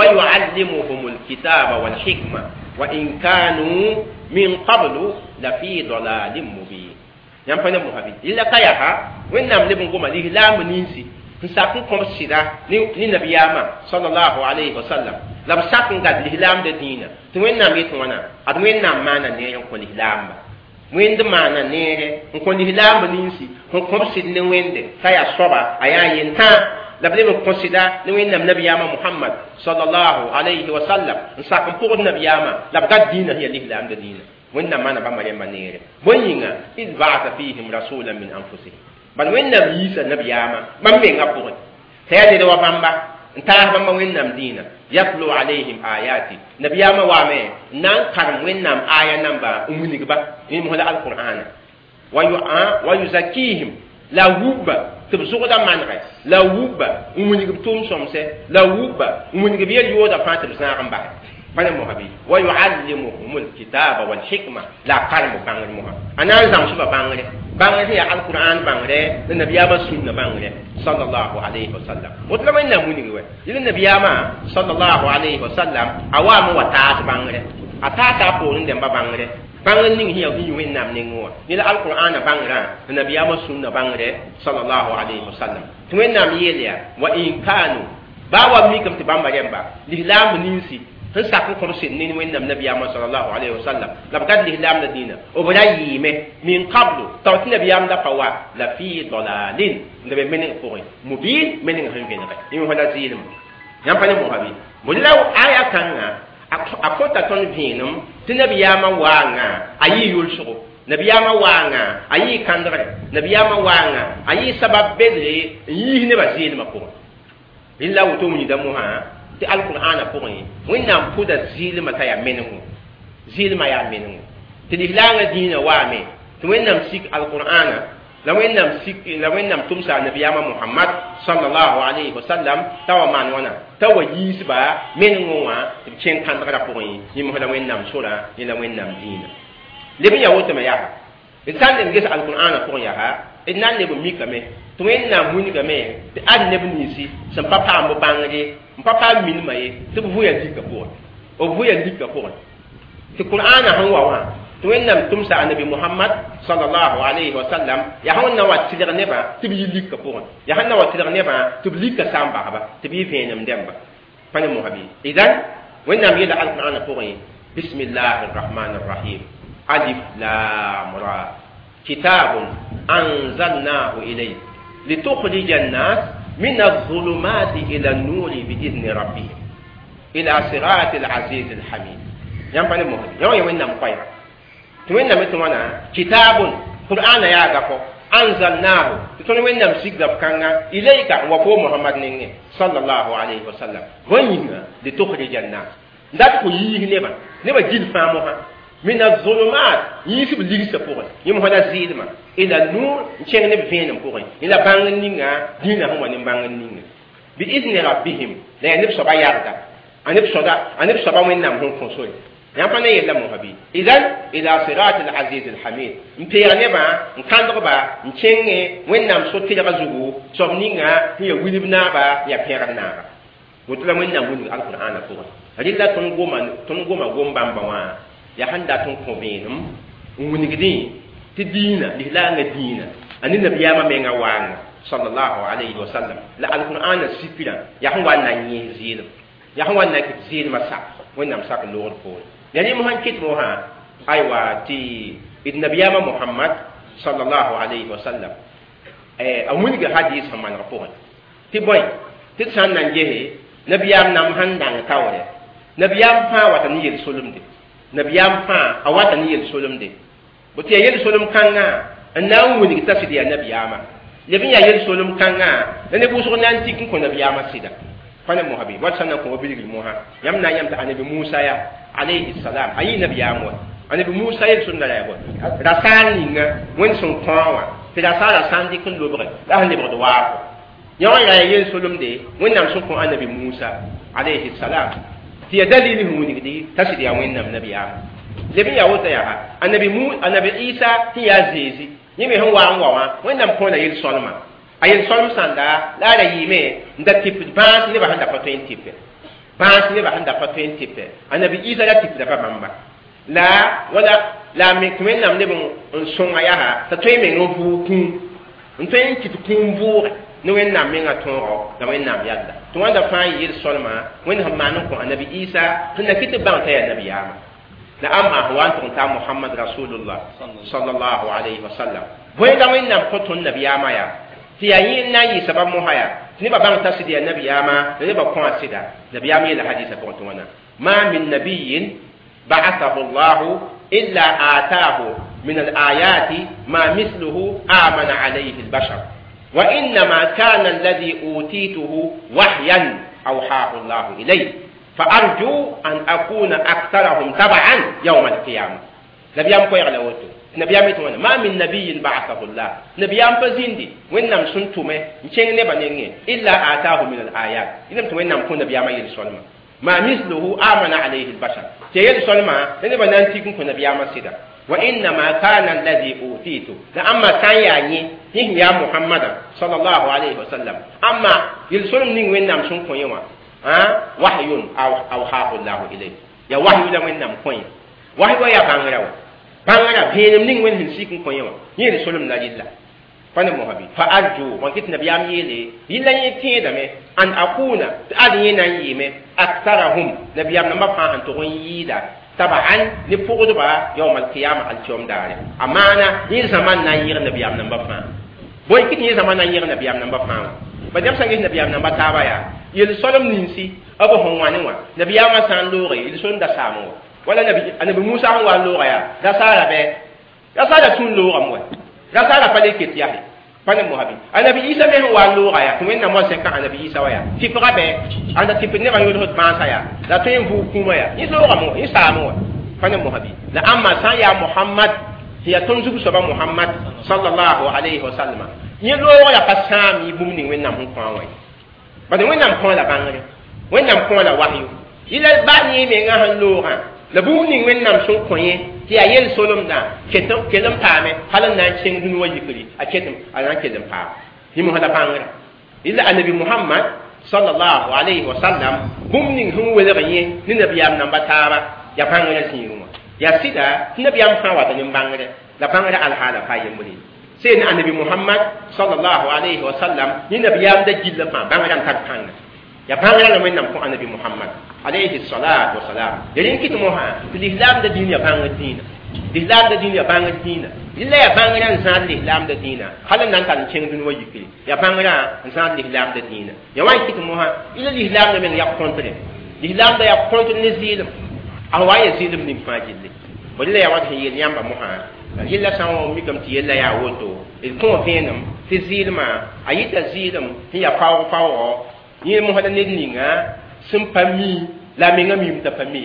ويعلمهم الكتاب والحكمة وإن كانوا من قبل لفي ضلال مبين ينفعنا محبين إلا كيها وإن نعم لبن قوم ليه لا منينسي نساكن كم سيدا لنبياما صلى الله عليه وسلم لم ساكن قد لهلام دينا توين نعم يتوانا أدوين نعم مانا نيرون كل لهلام wende mana nere on ko ni lamb ninsi on ko sid ne wende kaya soba aya yenta la bele ko sida ne wende nabiyama muhammad sallallahu alayhi wa sallam sa ko pour nabiyama la bad dina hiya li lamb dina wende mana ba mare manere boyinga id ba'atha fihim rasulan min anfusihim ban wende bisa nabiyama bam me ngapur tayade do bamba nta bamba wennam dina yatlu alaihim ayati nabiyama wa me nan karam wennam aya namba umuni ba ni mo la alquran wa yu'a wa yuzakihim la wuba tibsugo da manre la wuba umuni tum somse la wuba umuni ge biya yoda fatir sa amba bana mo habi wa yuallimuhumul kitaba wal hikma la karam bangre mo ana zam suba bangre bangre ya alquran bangre da nabiyama sunna bangre sallallahu alayhi wasallam wotla man na muni we ila nabiyama sallallahu alayhi wasallam awamu wa taat bangre atata ko ndem ba bangre bangre ning hiya hi wen nam ningo ila alquran bangra nabiyama sunna bangre sallallahu alayhi wasallam tuen nam yelia wa in kanu bawa mi kam ti bamba yamba lihlam ninsi han sakko ko sin ni wen nam nabiyama sallallahu alayhi wasallam la bakad lihlam na dina o bala yime min qablu tawti nabiyam da fawa la fi dalalin ndabe menen ko mubin menen han gene ka imi hola zilim yam pa ne mo habi mullaw aya kanga akota ton vinum ti nabiyama wanga ayi yulsho nabiyama wanga ayi kandre nabiyama wanga ayi sabab bedre yi ne ba zilim ko illa wutumni da mo ha ti alqur'ana ko yi wonnam puda zilma ta ya menengu zilma ya menengu ti dihlanga dina wa me ti wonnam sik alqur'ana la wonnam sik la wonnam tumsa nabiyama muhammad sallallahu alaihi wasallam tawa man wana tawa yisba menengu wa ti chen kan da ko yi ni mo la wonnam sura ni la wonnam dina lebi ya wote ma ya isan dem ges alqur'ana ko ya ha inan le bo mikame to wonnam muni game ti ad ne bunisi sam papa ambo bangre papa min maye to buya dika ko o buya dika ko ti qur'ana han wa wa to wennam tumsa annabi muhammad sallallahu alaihi wasallam ya hanna wa tidir neba to bi dika ko ya hanna wa tidir neba to bi dika samba ba to bi fenam demba fane mo habi idan wennam yida alqur'ana ko yi bismillahir rahmanir rahim alif lam ra kitabun anzalnahu ilayk litukhrijan nas من الظلمات إلى النور بإذن ربهم إلى صراط العزيز الحميد ينبغي المهدي يوم يوم نم قيرا توين نم توانا كتاب قرآن يا غفو أنزلناه تقول وين نم سيغف كانا إليك وفو محمد نيني صلى الله عليه وسلم وين لتخرج الناس ذات كويه نبا نبا جيل فاموها من الظلمات يسب ليس فوق يوم هذا زيدما إلى النور نشين نبفين فوق إلى بانغنينا دينا هم نبانغنينا بإذن ربهم لا نبص بعياردا أنبص دا أنبص بعوين نام هم فنسوي يا فانا يلا مهبي إذن إلى صراط العزيز الحميد نبيع نبا نكان ربا نشين وين نام صوتي لغزوه صبنينا هي ويلبنا با يا بيرنا وتلا وين نام وين القرآن فوق هذه تنقوم تنقوم قوم بامبوا ya handa ton ko benum unigdi ti dina lilanga dina ani nabiyama menga wanga sallallahu alaihi wasallam la alquran sipira ya hwa na nyi zil ya hwa na kit zil masa wonnam sak lor ko yani mo han kit mo ha aywa ti ibn nabiyama muhammad sallallahu alaihi wasallam eh amuniga hadith man rapor ti boy ti san nan jehe nabiyam nam handang tawre nabiyam fa wata ni yel solumde nabiyam fa awata ni yel solum de bote yel solum kanga n na n wilg t'a sɩd yaa nabiyaamã leb n yaa yel-solem kãngã la neb wʋsg na n tik n kõ nabiyaamã sɩda fa ne mosabi wat sãn na n kõ wa bilgr mosã yãmb na n yãmb tɩ anabi musa yaa alayhi salam a yɩ nabiyaam wa anabi musa yel-sõmda la yaa bõe rasaar ninga wẽnd sẽn kõa wã tɩ rasaara sã n dɩk n lobge la sẽn lebgd waafo yã wã yaa yel-solemde wẽnnaam sẽn kõ anabi musa alayhi salam tɩ ya dalil sẽn wilgdi t'a sɩd yaa wẽnnaam nabiyaamã leb n yaa wota yaa anabi anabi isa tɩ yaa zeezi yẽ me sẽn wa n wa wã wẽnnaam kõona yel-soalmã a yel-soalm sãnda la a ra yɩɩme n da tɩpd bãas nebã sẽn da pa tõe n tɩpɛ bãas nebã sẽn da pa tõe n tɩpɛ anabi isa la tɩpda pa bãmba la wala la me tɩ wẽnnaam leb n sõnga yaa t'a tõe meng n vʋʋg kũum n tõe n kɩt kũum vʋʋge ne wẽnnaam mengã tõogo la wẽnnaam yalla tɩ wãnda fãa yɩ yel-soalmã wẽnd sẽn maan n kõ anabi isa sẽn na kɩt tɩ bãng t'a yaa nabiyaamã la amma ho wan tun ta muhammad rasulullah sallallahu alaihi wasallam boy da wen nam ko ton nabiyama ya ti ya yin na yi sabab mo haya ni ba bang tasidi ya nabiyama ni ba ko asida nabiyama yi la hadisa ko ton wana ma min nabiyyin ba'athahu allah illa ataahu min al-ayati ma mithluhu amana alayhi al-bashar wa inna ma kana alladhi utituhu wahyan awhahu allah ilayhi فأرجو أن أكون أكثرهم تبعا يوم القيامة نبيام كوير لوتو نبيام يتوانا ما من نبي بعثه الله نبيام فزيندي وين نم سنتومه نشين نبا نيني إلا آتاه من الآيات إذا وين نم كون نبيام يلسولما ما مثله آمن عليه البشر تيل سولما نبا ننتيكم كون نبيام سيدا وإنما كان الذي أوتيته لأما كان يعني يا محمد صلى الله عليه وسلم أما يلسولم نين وين نم سنكون يوم ha wahyun aw awhahu allah ilay ya wahyu la wen nam koy wahyu ya bangara wa bangara benem ning wen hin sikin koy wa yele solum na lilla fane mohabi fa arju wa kit nabiyam yele lilla yete da me an akuna adi yenan yime aktarahum nabiyam namba fa an to yida taban ni fugudu ba yawm al qiyamah al yawm dare amana ni zaman na yir nabiyam namba fa boy kit ni zaman na yir nabiyam namba fa ba dem sangi nabiyam namba taba ya yel solom ninsi abo hon wani wa nabiyama san lore il son da samu wala nabi anabi musa hon wa lore ya da sara be da sara tun lore mo da sara pale ket ya pane mohabi anabi isa me hon wa lore ya to wenna mo se ka anabi isa wa ya ti fra be anda ti pene ba yo hot bansa ya da to en vu kuma ya ni lore mo ni samu pane mohabi la amma san ya muhammad hiya tunzubu saba muhammad sallallahu alaihi wasallam ni lore ya pasami bumni wenna hon kwa wa ba de wẽnnaam kõ la bãngre wẽnnaam kõ la wahyu ila ba ni me nga han loogã la bũmb ning wẽnnaam sẽn kõ yẽ tɩ yaa yel-solemdã kelem paame hal n na n kẽng dũni wa yikri a ketm a na n kell n paam yĩmsã la bãngrã ila anabi muhammad sallallahu alayhi wa sallam bũmb ning sẽn welg yẽ ne nabiyaam namba taaba yaa bãngrã zĩigẽ wã yaa sɩda tɩ nabiyaam fãa wata nin-bãngre la bãngrã alhaala faa yembre سين النبي محمد صلى الله عليه وسلم ينبي يام دجيل ما بانغان تاكان يا بانغان من نم النبي محمد عليه الصلاه والسلام يلين كيت موها الاسلام ده دين يا بانغ دين الاسلام ده دين يا بانغ دين الا يا بانغان سان الاسلام ده دين خلنا نان تشين دون ويكري يا بانغان سان الاسلام ده دين يا وان كيت موها الا الاسلام ده من يا كونتري الاسلام ده يا كونتري نزيل او واي يزيد من فاجل ولا يا وان هي يام موها yilla san mi kam ti yilla ya woto il ko venam ti zilma ayita zilam ti ya pawo pawo yi mo hada ned ninga sim pami la mi ngam yum ta pami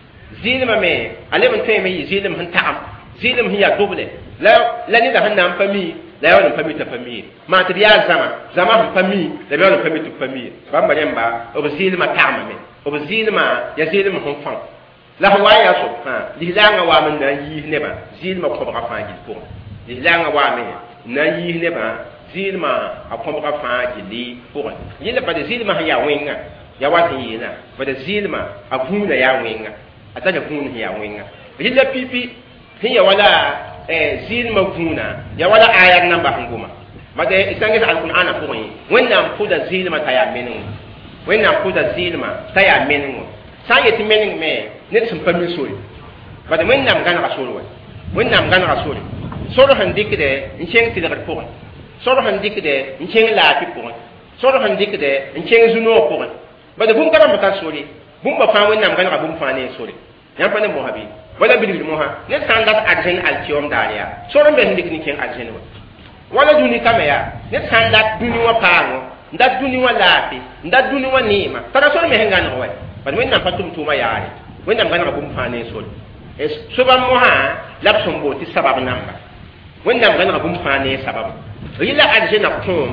zilma me ale ban tay me zilam han ta'am zilam hiya double la la ni da han nam pami la ya pami ta pami ma ta biya zama zama han pami la biya pami ta pami ba ma remba o zilma ta'am me o zilma ya zilma hon fam la waya so ha lilanga wa men na yi ne ba zilma ko ba fa ji ko lilanga wa men na yi ne ba zilma a ko ba fa ji li ko yile ba de zilma ya wenga ya wa yi na ba de zilma a buna ya wenga ata ja buna ya wenga yile pipi hiya wala eh zilma buna ya wala ayat namba nguma ba de isange alquran ko yi wannan fuda zilma ta ya menu wannan fuda zilma ta ya menu sa yeti mening me ne sum pami sori ba de men nam gan rasul wa men nam gan rasul soro han dikde ncheng ti daga ko soro han dikde ncheng la pi ko soro han dikde ncheng zuno ko ba de bum karam ta sori bum ba fa men nam gan ra bum fa ne sori yan pa ne mo habi wala bilbil moha ne san dat arjen altium daria soron be ndik ni ken arjen wala duni kamaya ne san dat duni wa pango ndat duni wa lafi ndat duni wa nima tara soron me hengan wa ba men na patum tuma yaare wen nam gana bum fane sol es soba moha lapsom bo ti sabab namba wen nam gana bum fane sabab rila arjen akum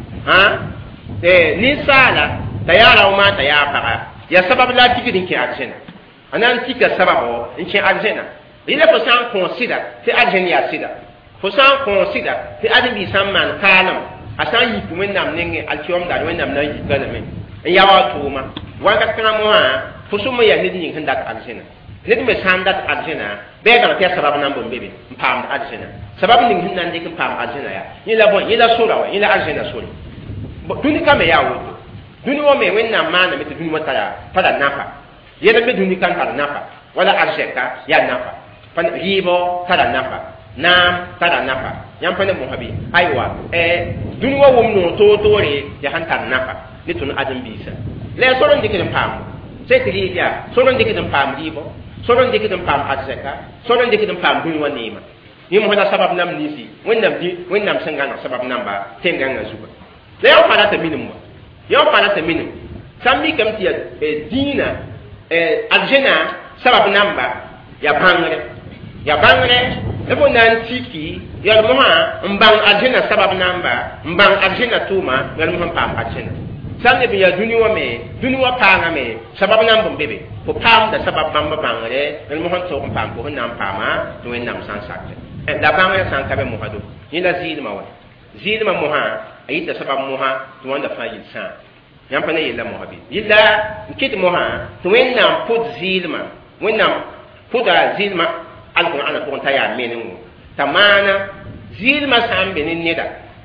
ha eh ni sala tayara uma tayapa ya sabab la tikidin ke arjen anan tika sababo in ce arjena ila ko san consider ti arjena ya sida ko san consider ti adbi samman kalam asan yi kuma nam nenge alkiom da wannan nan yi kana men in yawa tuma wa ka kana mo ha fusuma ya nidin hin dat arjena nidin me san dat arjena be ga ta sabab nan bon bebe pam arjena sabab ning hin nan dik pam arjena ya ila bon ila sura wa ila arjena sura duni kame ya wo duni wo me wenna mana me duni wata ya pada nafa yeda be duni kan tada nafa wala arsheka ya nafa pan ribo tada nafa nam tada nafa yam pane mo habi aywa eh duni wo wum no to to re ya han tada nafa ni tun adam bisa le soron dikin pam se tiri ya soron dikin pam ribo soron dikin pam arsheka soron dikin pam duni wani ma ni mo hada sabab nam nisi wennam di wennam sangana sabab namba tenganga zuba le yo fala ta minimum yo fala ta minimum sammi kam ti dina eh aljena sabab namba ya bangre ya bangre e bo nan tiki ya mo ha mbang aljena sabab namba mbang aljena tuma ngal mo pam aljena samne bi ya duni wa me duni wa panga me sabab namba bebe ko pam da sabab namba bangre ngal mo hon to pam ko nam pama to en nam san sakte e da bangre san kabe mo hadu ni la zid ma wa zid ma mo ha ayita sabab mo ha to wanda fa yil san yam pa ne yilla mo habi yilla kit mo ha to wennam put zilma wennam puta zilma alquran ko ta ya menen tamana zilma sambe ni neda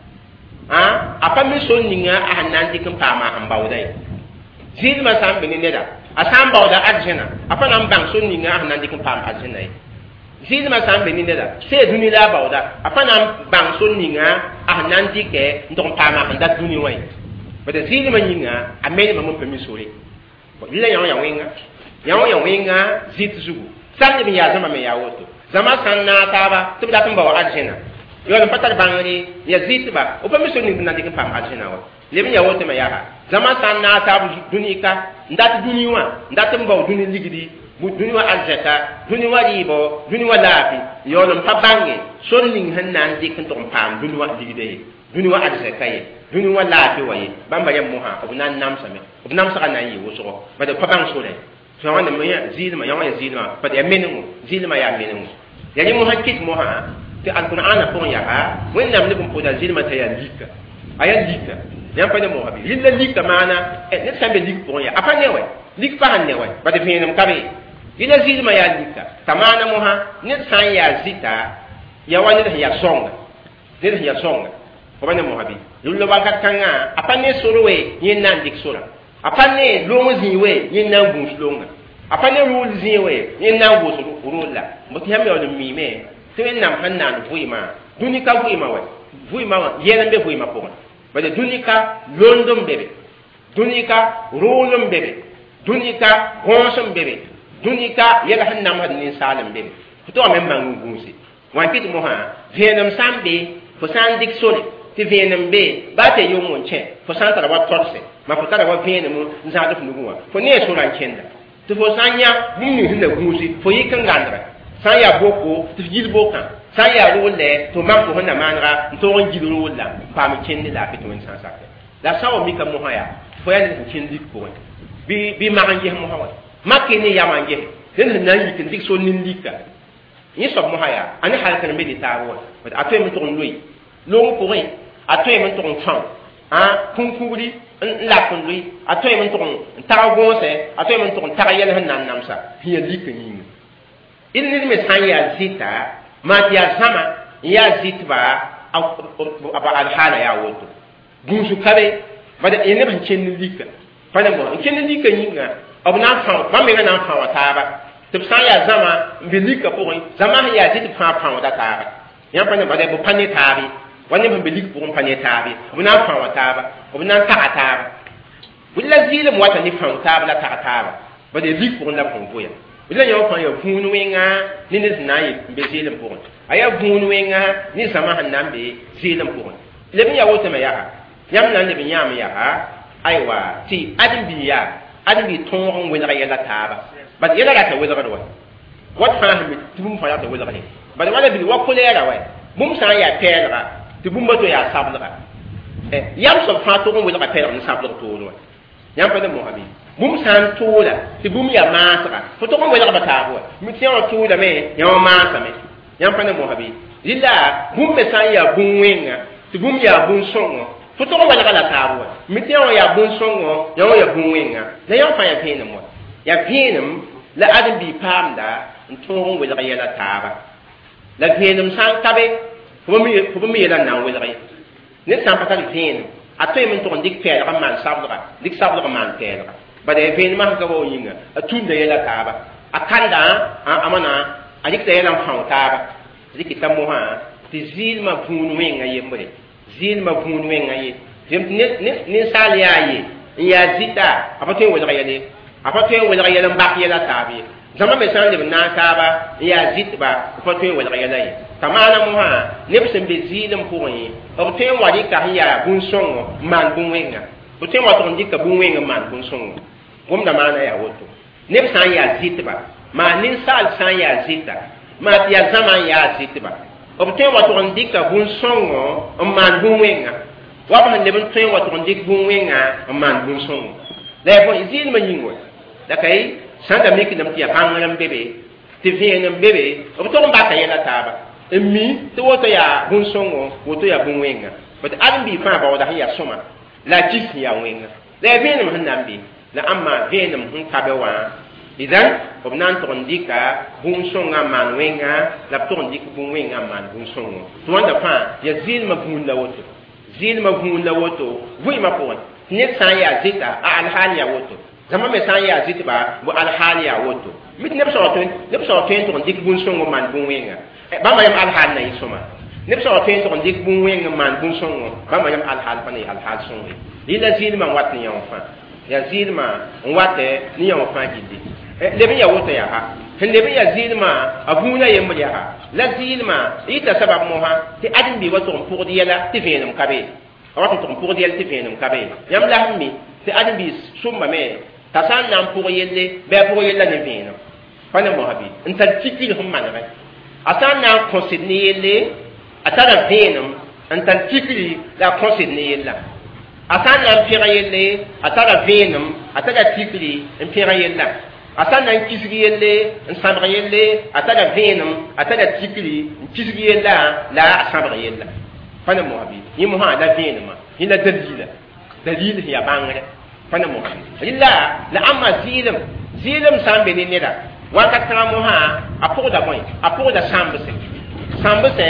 ha apa mi so ninga ahanan dikin pama an bawdai zilma sambe ni neda asam bawda arjena apa nam bang so ninga ahanan dikin pama arjena zilma sambe ni neda se duni la bawda apa nam bang so ninga ahanan dike ndon pama anda duni wai bada zili manyinga ameni mamu pemisore ila yawo yawenga yawo yawenga zit zugu sanje bi ya zama me yawoto zama sanna taba tibda tumba wa arjena yo no patar bangri ya zit ba o pemisore ni na dikin pam arjena wa lebi yawoto me yaha zama sanna tabu dunika ndat duniwa ndat mba duni ligidi bu duniwa arzaka duniwa ribo duniwa lafi yo no pabange sonning hannan dikin tom pam duniwa ligide duniwa arzaka ye duni wa lafi waye bamba yam moha obnan nam same obnam saka na yi woso ba de pabang sore so wanda me ya zilma ya wa zilma ba de menenu zilma ya menenu ya ni moha kit moha te alquran ko ya ha wanda ne bum poda zilma ta ya lika aya lika ya pa de moha bi lilla lika mana e ne sambe lik ko ya apa ne wa lik pa han ne wa ba de fenum kabe lilla zilma ya lika tamana moha ne san ya zita ya wa ne ya songa ne ya songa ko bane mo habi lullo bakat kanga apane sorowe yin nan dik sora apane lomo ziwe yin nan bu longa apane rul ziwe yin nan bu rulla mo tiyame o mi me ten nam hannan vuima dunika vuima wa vuima wa yen be vuima ko bade dunika londom bebe dunika rulum bebe dunika gonsom bebe dunika yega hannam hadin salam bebe to men mangu gusi wan kit mo ha venam sambe fo san dik sole ti venem be ba te yo mon che fo san tara wa torse ma fo tara wa venem nza do nuwa fo ne so ran kenda to fo sanya munu hinda gusi fo yikan gandra sanya boko to gil boka sanya role to man ko na manra to on gil role la pa mi kendi la fi to en san sakte la sawo mi kam mo haya fo ya ni kendi ko bi bi ma ngé mo hawa makini ya mangé den na yi kin dik so nin lika ni so mo haya ani halkan be di tawo a to mi to lui long ko ri a to mi to fan ha kun kuri la kun lui a to mi to ta go se a to mi to ta yel han nan namsa hiya lika ni il ni me san ya zita ma ya sama ya zitba aba al hala ya woto gunsu kabe bada ene ban chen lika fana mo chen lika yinga abna fa ba me na fa wata ba tib san ya zama bi lika ko zama ya zit fa fa wata ta ba ya fana bada bu pane tabi wani ban bi lika ko pane tabi abna fa wata ba abna ta ta ba willa zile mo wata ni fa wata ba ta ta ba bada lika ko la ko boya la yõ fa ya vũun wẽnga ne ne sẽn na n yɩ n be zeelem pʋgẽ a yaa vũun wẽnga ne zãma sẽn na n be zeelem pʋgẽ leb n yaa wotame yaa yãmb na n leb n yãam yaa aywa tɩ ãdem-bii yaa ãdem-bii tõog n welg yɛla taaba bad yɛla rata welgd wa wat fãa sẽn be tɩ bũmb fã rata welgde bad wala bil wa koleera wa bũmb sã n yaa pɛɛlga tɩ bũmba to yaa sablga yam sob fãa tʋg n welga pɛɛlg ne sablg toor wa yãmb pa ne mosa bɩ bũmb sã n tʋʋla tɩ bũmb yaa maasga fo tʋg n welgba taab wa mi tɩ yã wã tʋʋlame yã wã maasame yãmb pa ne mosa bɩ rɩla bũmb me sã n yaa bũn-wẽnga tɩ bũmb yaa bũn-sõngo fo tʋg n welga la taab wa mi tɩ yã wã yaa bũn-sõngo yã wã yaa bũn-wẽnga la yã fãa yaa vẽenem wa yaa vẽenem la ãdem-bii paamda n tõog n welg yɛla taaba la vẽenem sã n kabe fo bõmb yeela n na n welg ye ned sã n pa tar vẽenem a tõe me n tʋg n dɩk pɛɛlg n maan sablga dɩk sablg n maan pɛɛlga bada ya vẽenemã sẽn ka wa yĩnga a tũnda yɛla taaba a kanda a mana a rɩkda yɛla n fão taaba rɩkɩ ta mosã tɩ zɩɩlmã vũun wẽnga yembre zɩɩlmã vũun wẽnga ye ninsaal yaa ye n yaa zɩta a pa tõe n welg yɛle a pa tõe n welg yɛl n bak yɛla taab ye zãma me sã n leb n na n taaba n yaa zɩtba n pa tõe n welg yɛla ye t'a maana mosã neb sẽn be zɩɩlem pʋgẽ ye b tõe n wa rɩka sẽn yaa bũn-sõngo n maan bũn-wẽnga b tõe n wa tʋg n dɩka bũn-wẽng n maan bũn-sõngo gomda maana yaa woto neb sã n yaa zɩtba maa ninsaal sã n yaa zɩta maa tɩ yaa zãma n yaa zɩtba b tõe n wa tʋg n dɩka bũn-sõngo n maan bũn-wẽnga wa b sẽn leb n tõe n wa tʋg n dɩk bũn-wẽnga n maan bũn-sõngo la ya bõe zɩɩlmã yĩng wa la ka ye sãn da mikdame tɩ ya bãngr n be be tɩ vẽen n be be b tʋg n baka yɛla taaba n mi tɩ woto yaa bũn-sõngo woto yaa bũn-wẽnga bd ãdem-bii fãa baooda sẽn yaa sõma la a kis sẽn yaa wẽnga la ya vẽenem sẽn na n be la amma vẽenem sẽn kabe wã idan b na n tʋg n dɩka bũn-sõngã n maan wẽnga la b tʋg n dɩk bũn-wẽngã n maan bũn-sõngo tɩ wãnda fãa ya zɩɩlmã vũun la woto zɩɩlmã vũun la woto vɩɩmã pʋgẽ tɩ ned sã n yaa zɩta a alhaal yaa woto zãma me sã n yaa zɩtba bɩ alhaal yaa woto mi tɩ neb soab tõe neb soab tõe n tʋg n dɩk bũn-sõngo n maan bũn-wẽnga bãmba yam alhaal na yɩ sõma neb soab tõe n tʋg n dɩk bũn-wẽng n maan bũn-sõngo bãmba yam alhaal pa na yɩ alhaal sõnge rɩla zɩɩlmã n wat ne yãwã fãa ya zɩɩlmã n wat ne yãwã fãa gilli leb n yaa woto yaa sẽn leb n yaa zɩɩlmã a vũunã yembr yaa la zɩɩlmã yɩta sabab mosã tɩ ãdem-bii wa tʋg n pʋgd yɛla tɩ vẽenem ka be a wat n tʋg n pʋgd yɛl tɩ vẽenem ka be yãmb la sẽn mi tɩ ãdem-bii sʋmbame t'a sã n na n pʋg yelle bɩ a pʋg yella ne vẽenem pa ne mosã bɩ n tar tikr sẽn manege a sã n na n kõsd ne yelle a tara vẽenem n tar tikri la a kõsd ne yella a sã n na n pẽg yelle a tara vẽenem a tara tikri n pẽg yella a sã n na n kisg yelle n sãbg yelle a tara vẽenem a tara tikri n kisg yella la a sãbg yella pa ne mosã bɩ yẽ mosã la vẽenemã yẽ la dalila dalil sẽn yaa bãngre pa ne mosã rɩla la ãmma zɩɩlem zɩɩlem sã n be ne neda wakat kãngã mosã a pʋgda bõe a pʋgda sãmbse sãmbsɛ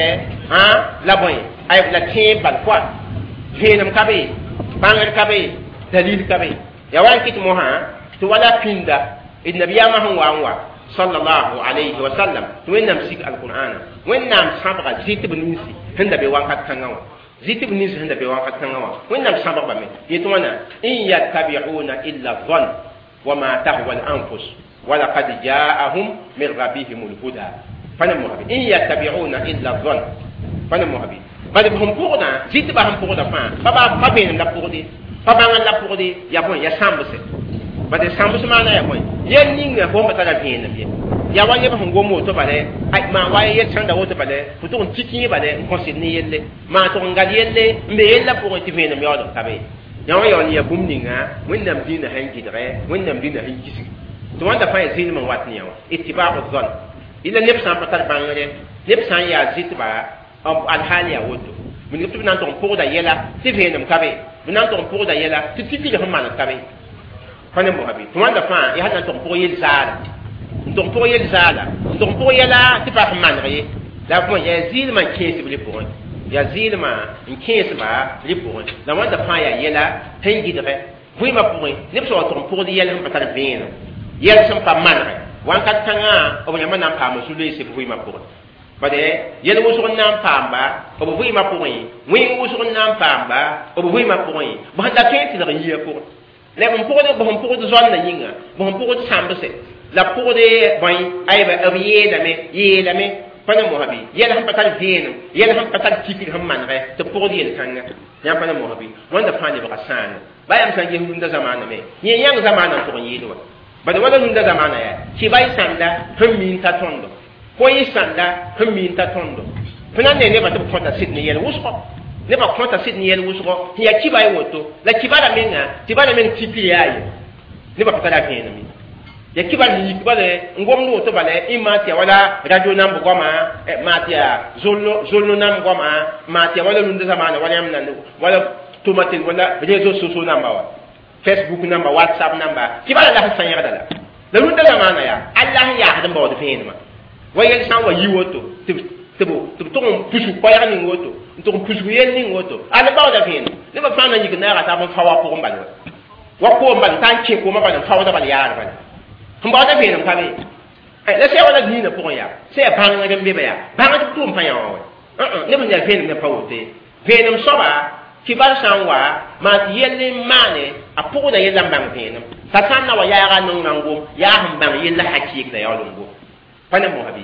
la bõe ayb la tẽeb bal koa vẽenem ka be bãngr ka be dalil ka be ya wa n kɩt mosã tɩ wala pĩnda d nabiyaamã sẽn wa n wa sallallahu alayhi wa sallam tɩ wẽnnaam sig alqur'ana wẽnnaam sãbga zɩtb ninsi sẽn da be wakat kãngã wã zɩtb ninsi sẽn da be wakat kãngã wã wẽnnaam sãbgame yetɩ wãna in yattabi'una illa dhann wa ma tahwa al anfus ولقد جاءهم من ربهم الهدى فنمهبي إن يتبعون إلا الظن فنمهبي بل هم بغدا زيت بهم بغدا فان فبا فبين لا بغدي فبا لا بغدي يا بون يا سامبس بل سامبس ما لا يا بون يا نينغ هو متى بين بي يا وان يبهم غومو تو بالي اي ما واي يتسند وتو بالي فتون تيكي بالي كونسيني يله ما تو ngal yelle mbe yella pour ti vene mi yodo tabe yaw yaw ni ya bumninga wennam dina hangidre wennam dina hangisi to wanda fa yazil man wat niyawa ittiba'u dhann ila neb san patar bangare neb san ya zitba al haliya wodo min ngi nan ton poda yela ti venam kabe min nan ton poda yela ti tiki de man kabe fa ne mo habi to wanda fa ya hadan ton po yel zala ton po yel zala ton po yela ti fa man re la ko yazil man kesi bili po ya zilma in kesi ba li po la wanda fa ya yela hengidre wi ma po neb so ton poda yela patar venam yel sẽn pa manege wãnkat kãngã b yãmba na n paam sũ-loeese b vɩɩmã pʋgẽ bade yel wʋsg n na n paamba b vɩɩmã pʋgẽ wẽng wʋsg n na n paamba b vɩɩmã pʋgẽ b sẽn da tõe n tɩlg yia pʋgẽ la b n pʋgd b sẽn pʋgd zoanna yĩnga b sẽn pʋgd sãmbse la pʋgde bõe ayba b yeelame yeelame pa ne mosabi yɛl sẽn pa tar vẽenem yɛl sẽn pa tar tikr sẽn manegɛ tɩ pʋgd yel-kãngã yã pa ne mosabi wãnda fãa lebga sãane ba yam sã n ges rũndã zamaaname yẽ yãng zamaana n pʋg n yeel wa bad wala rũndã zamaana yaa tɩ ba y sãnda sẽn miin t'a tõndo fo y sãnda sẽn miin t'a tõndo fõ na n ne nebã tɩ b kõta sɩd ne yɛl wʋsgɔ nebã kõta sɩd ne yɛl wʋsgɔ tɩ yaa kiba y woto la kibara menga tɩ bala meng tikr yaa ye nebã pa tara vẽenem ya kibar ni kibale ngom no to bale imatia wala radio nam goma matia zollo zollo nam goma matia wala lunda zamana wala yamna wala tomatin wala réseaux sociaux namba wa Facebook namba WhatsApp namba kibala la san yada la la lunda zamana ya Allah ya hadan ba wada fenima wayel san wa yiwoto tebo tebo to pusu ko ya ni ngoto to pusu yel ni ngoto ala ba wada fen ne ba fana ni gna ta ban fawa ko mbal wa ko mbal tan ce ko ma ban fawa da bal ya ban mba da vẽenem pa be la sɛ wala dĩinã pʋgẽ yaa sɛ yaa bãngd n be ba yaa bãngd tʋʋm pa yã wã wɛ neb n yaa vẽenem ne pa wote vẽenem soaba kibar sã n wa maa tɩ yell n maane a pʋgda yella n bãng vẽenem t'a sã n na wa yaaga nongrã n gom yaa sẽn bãng yella hakɩɩkda yaool n gom pa ne mosa bɩ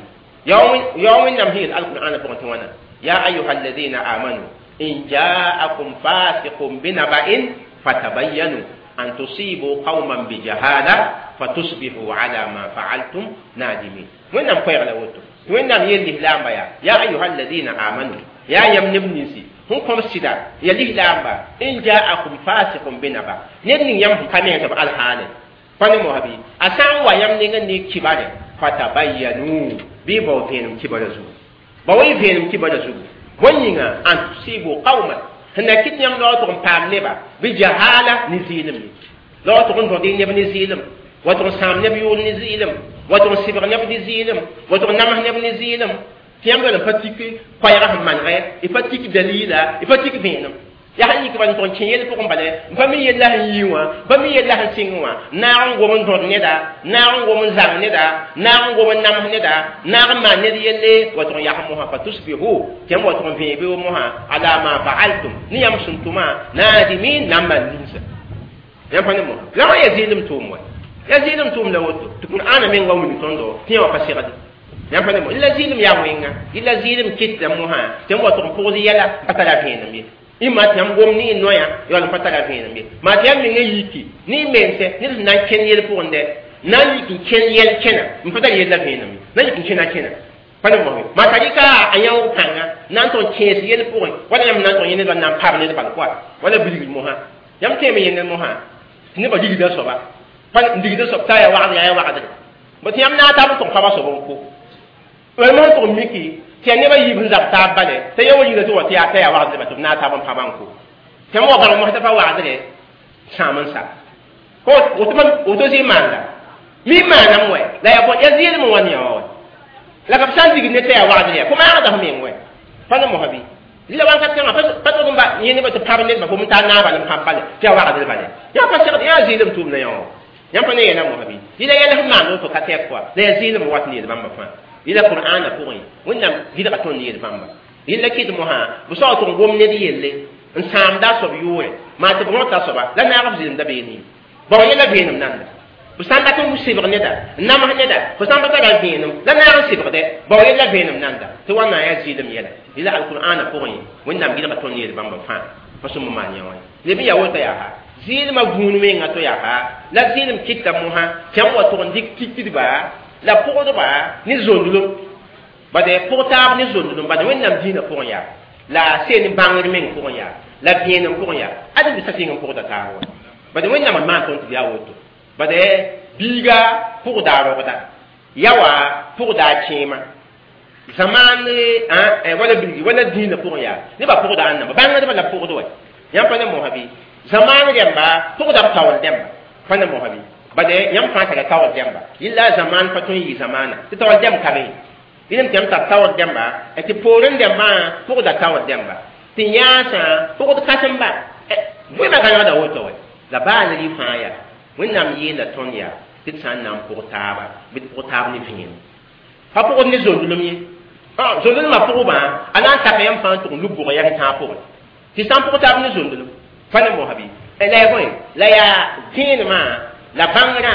yao wẽnnaam sẽn yel alqur'ana pʋgẽ tɩ wãna ya ayuha alladina amanu in ja'akum fasiqun binaba'in fatabayyanu an tusibu qauman bijahala fatusbihu ala ma fa'altum nadimin wannan koyar la woto wannan yelli lamba ya ya ayyuhal ladina amanu ya yamnibnisi hun kom sida yelli lamba in ja'akum fasiqun binaba nedni yam kamen ta al hale fani mo habi asan wa yam ninga ni kibare fatabayyanu bi bo tenum kibare zu ba way tenum kibare zu wonyinga an tusibu qauman handa kit yam lo to pam neba bi jahala ni zilim lo to ko do neba ni zilim wa to sam neba yul ni zilim wa to sibr neba ni zilim wa to namah neba ni zilim tiyam do fatiki qayra man gay e fatiki dalila e fatiki benam ya hani ko ban ton chiyel ko mbale fami yella yiwa fami yella singwa na ngo mon don neda na ngo mon zang neda na ngo mon nam neda na ma ned yelle wa to yahmu ha fatusbihu kem wa to fi bi mo ha ala ma fa'altum niyam suntuma nadimin namman ninsa ya fani mo la ya zilim tum wa ya zilim tum la woto tukun ana men ngaw min tondo tiya wa fasirati ya fani mo illa zilim ya winga illa zilim kitta mo ha kem wa to pozi yalla atala fi nambi ima tam gom ni noya yol patala vẽenem be ma tiam mi yiki ni mense ni na ken yel pour nde na yiki ken yel kena mi patala yel la vẽenem na yiki kena kena pana mo ma tarika ayaw tanga nan to ken yel pour wala yam nan to yene ba nan par ne ba quoi wala biligi mo ha yam teme yene mo ha ni ba digi da so ba pan digi da so ta ya wa ya wa da ba tiam na ta to fa ba so ko wala mo to miki tiya neba yibn zab ta bale ta yawo yida to wata ta ya wa'd ba to na ta ban paban ko ta mo ga mo ta fa wa'd ne saman sa ko o to man o to si manda mi mana mo la ya ko yazil mo wani yawo la ka san digi ne ta ya wa'd ne kuma ya da mi ngwe fa na mo habi ila wan ka ta pa to ba ni ne ba to paban ne ba ko mun ta na ba ne pa bale ta wa'd ne bale ya pa sa ya zilim tum na yawo ya pa ne ya na mo habi ila ya la ma no to ka ta ko la yazil mo wat ne ba ma fa ila qur'ana ko yi wannan gida ton ne bamba illa kid moha bu so to gom ne yelle en sam da so yuwe ma te bon ta so ba la na rab zin da be ni bo yela be nam nan bu san da ko musibr ne da nam ne da bu san ba ta be nam la na rab sibr de bo yela be nam nan da to wana ya zidam yela ila alqur'ana ko yi wannan gida ton ne bamba fa fa so ma nya wa le bi ya wota ya ha zil ma gunu me ngato ya ha la zilim kitta moha kam wa to ndik tiktiba la pʋgdba ne zondulum bade pʋgtaab ne zondulum bade wẽnnaam dĩinã pʋgẽ yaa la seen bãngr meng pʋgẽ yaa la bẽenem pʋgẽ yaa ad bɩ sa-tɩng n pʋgda taab wa bade wẽnnaam n maan tõnd tɩ yaa woto bade biiga pʋgda a rogda ya wa pʋgda a kẽema zamaan wala bilgi wala dĩinã pʋgẽ yaa nebã pʋgda ãn namba bãngdbã la pʋgd wa yãmb pa ne mosa bɩ zamaan rẽmba pʋgda b taool dẽmba pa ne mosa bɩ bade yam fa ta tawal demba illa zaman patun yi zamana ti tawal dem kabe ilim tem ta tawal demba e ti poren demba pour da tawal demba ti nyasa pour da kasamba bu ma ga da woto we la ba ni fa ya wonnam yi la tonya ti san nam pour taba bit pour tab ni fin fa pour ni zo dulum yi ah zo dulum ma pour ba anan ta yam fa to lu bu ya ta pour ti san pour tab ni zo dulum fa ne mo habi e la ko la ya tin ma la bangra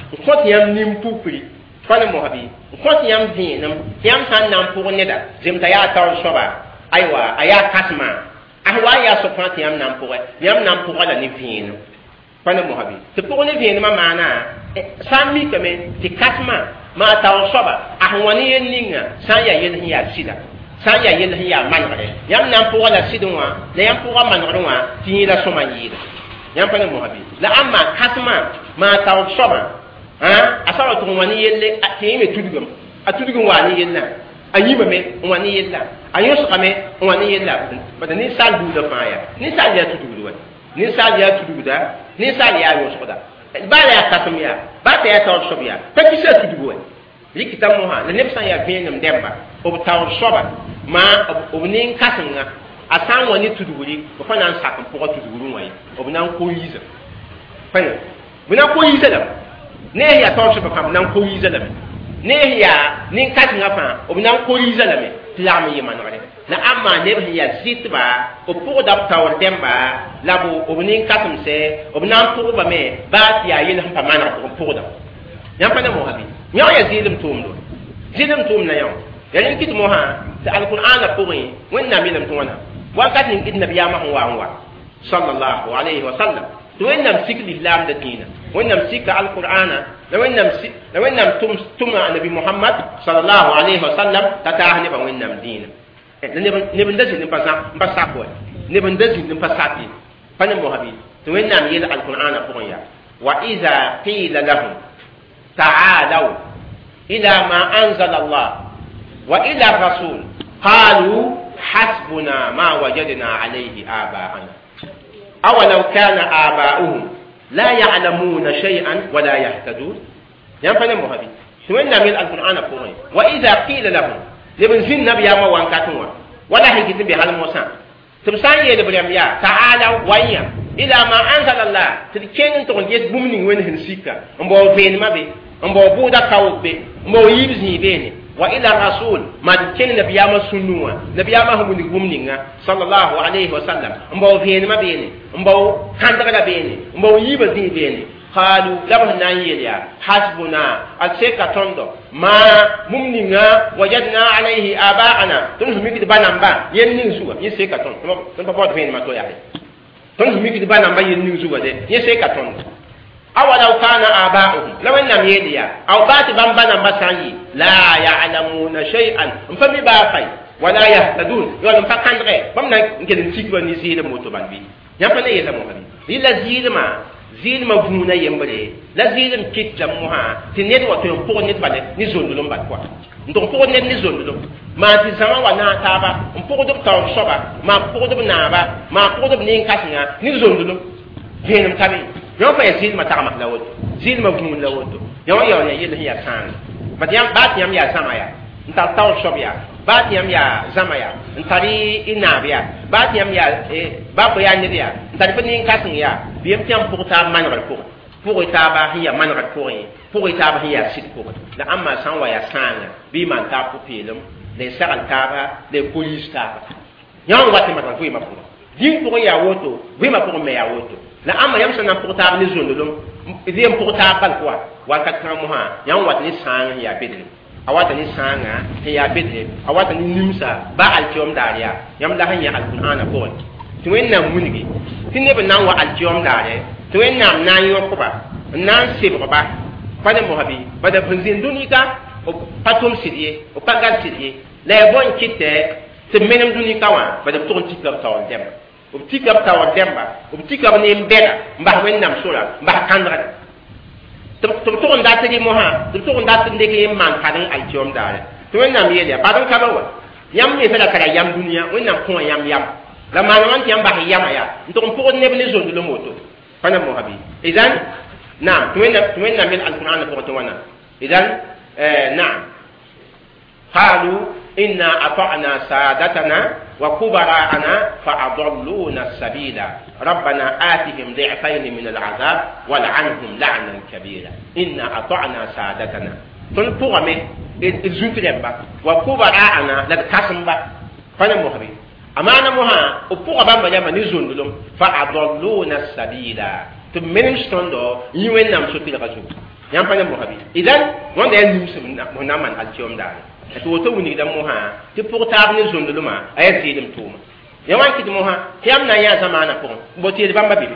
ko yam nim pupri fana mo habi ko yam vinam yam san nam pour neda zim ta ya taw soba aywa aya kasma ahwa ya so fana yam nam pour yam nam pour la ni vin fana mo habi te pour ni vin ma mana sami kame ti kasma ma taw soba ahwani yeninga san ya yen ya sida san ya yen ya manare yam nam pour la sidwa la yam pour manare wa ti la soma yida yam fana mo habi la amma kasma ma taw soba ha asawa to wani yelle atime tudugum atudugum wani yella ayima me wani yella ayos kame wani yella badani sal bu da faya ni sal ya tudugu wa ni sal ya tudugu da ni sal ya yos koda ba ya kasmiya ba ta ya taw sobiya ta kisa tudugu wa likita mo ha le nepsan ya venam demba o taw soba ma o nin kasanga asan wani tuduguri ko fa nan sakam ko tuduguru wai o nan ko yiza fa ne buna ko yiza da ne ya taw soba fam nan ko yiza da ne ya nin kasanga fa o nan ko yiza da me tilam yi manare na amma ne ba ya zitba o pour da taw demba labo o nin kasam se o nan pour ba me ba ya yin pa manara ko pour da yam pa ne mo habi nyaw ya zilim tumdo zilim tum na yaw ya nin kit mo ha ta alquran puri wenna milam tuna wakat nin kit nabiya ma wa wa sallallahu alaihi wa sallam to wenna sik islam da dina wenna sik alqur'ana la wenna sik la wenna tum tum nabi muhammad sallallahu alaihi wa sallam ta ta ne ba wenna dina ne ne ban dazi ne pa sa pa sa ko ne ban dazi ne pa sa ti pa ne mo habi to wenna mi yel alqur'ana puri ya wa iza qila lahum تعالوا إلى ما أنزل الله وإلى الرسول قالوا حسبنا ما وجدنا عليه آباءنا أولو كان آباؤهم لا يعلمون شيئا ولا يهتدون ينفع مهبي سوينا من القرآن قرآن وإذا قيل لهم لمن زين نبي ما وانكاتوا ولا هيكتب بها الموسى تبسان يدبريم يا تعالوا ويا إلى ما أنزل الله تلكين تقول يد بومني وين هنسيكا أمبو فين ما بي أمبو بودا كاوب بي أمبو يبزني بيني وإلى الرسول ما تكين نبي ما سنوا نبي ما هم بومني صلى الله عليه وسلم أمبو فين ما بيني أمبو كاندرا بيني أمبو يبزني بيني قالوا لبنا يليا حسبنا السيكا توندو ما ممننا وجدنا عليه آباءنا تنسو ميكي بانامبا ينين سوا يسيكا توندو تنسو بابا فين ما تويا تنسو ميكي بانامبا ينين سوا دي يسيكا توندو أولو كان آباؤهم لو إنهم يليا أو بات بانبانا ساني لا يعلمون شيئا فمي بافي ولا يهتدون يقولون فكان غير فمنا نكدن تيكوا نزيل موتو بانبي يمكن يسمو هذه إلا زيل ما زيل ما فمونا يمبري لا زيل مكيت جموها تنيد وتيوم فوق نيد بالي نزول لهم باتوا ندون فوق نيد نزول لهم ما تزما وانا تابا فوق دب تاو صبا ما فوق دب نابا ما فوق دب نين كاسنا نزول لهم فينم تابي يوم في زيل ما تعمل لود زيل ما فمون لود يوم يوم يلا هي سان بديام بات يام يا سمايا انت تاو صبيا بات يام يا زمايا انتري إنابيا بات يام يا باب يا نبيا انتري بنين كاسن يا بيم تيام بوتا مانغال كو pour itaba hiya manrat pour pour itaba hiya sit pour la amma san wa ya sanga bi man ta pour pelum les saral taba les police taba yan wati matan fu ma pour din pour ya woto wi ma pour me ya woto la amma yam sanan pour taba ni zone dum idem pour taba quoi wa kat kan mo ha yan wati ni sanga ya bedre awata ni sanga ya bedre awata ni nimsa ba alkiom daria yam la hanya alqur'ana ko to wenna munigi tinne be nan wa alkiom daria to wennam na yokuba nan sibba pa de mohabi ba da funzin dunika o patum sidie o pagal sidie la bon kitte te menem dunika wa ba da ton tikab tawon dem o tikab tawon demba o tikab ne mbeda mba wennam sura mba kandra to to to nda tedi moha to to nda tende ke man kadin aljom dare to wennam yele ba don kabawa yam ne fela kala yam dunia wennam ko yam yam la manwan yam ba yam ya to ko ne bne zo de moto فانا مهبي اذن نعم توينا توينا من القران فوتوانا اذن آه نعم قالوا انا اطعنا سادتنا وكبراءنا فاضلونا السبيل ربنا آتهم ضعفين من العذاب ولعنهم لعنا كبيرا انا اطعنا سادتنا تنطغمي الزوتلبا وكبراءنا للكسمبا فانا مهبي amana moha o pour bamba jama ni zondulum fa adalluna sabila to menim stondo yiwen nam sotil razu yam pa ne mo habi idan wanda ya nimsum mo na man alkiom da to to wuni dan mo ha ti portable ne zonduluma ay zidim tuma yawan kid mo ha yam na ya zamana ko bo ti bamba bi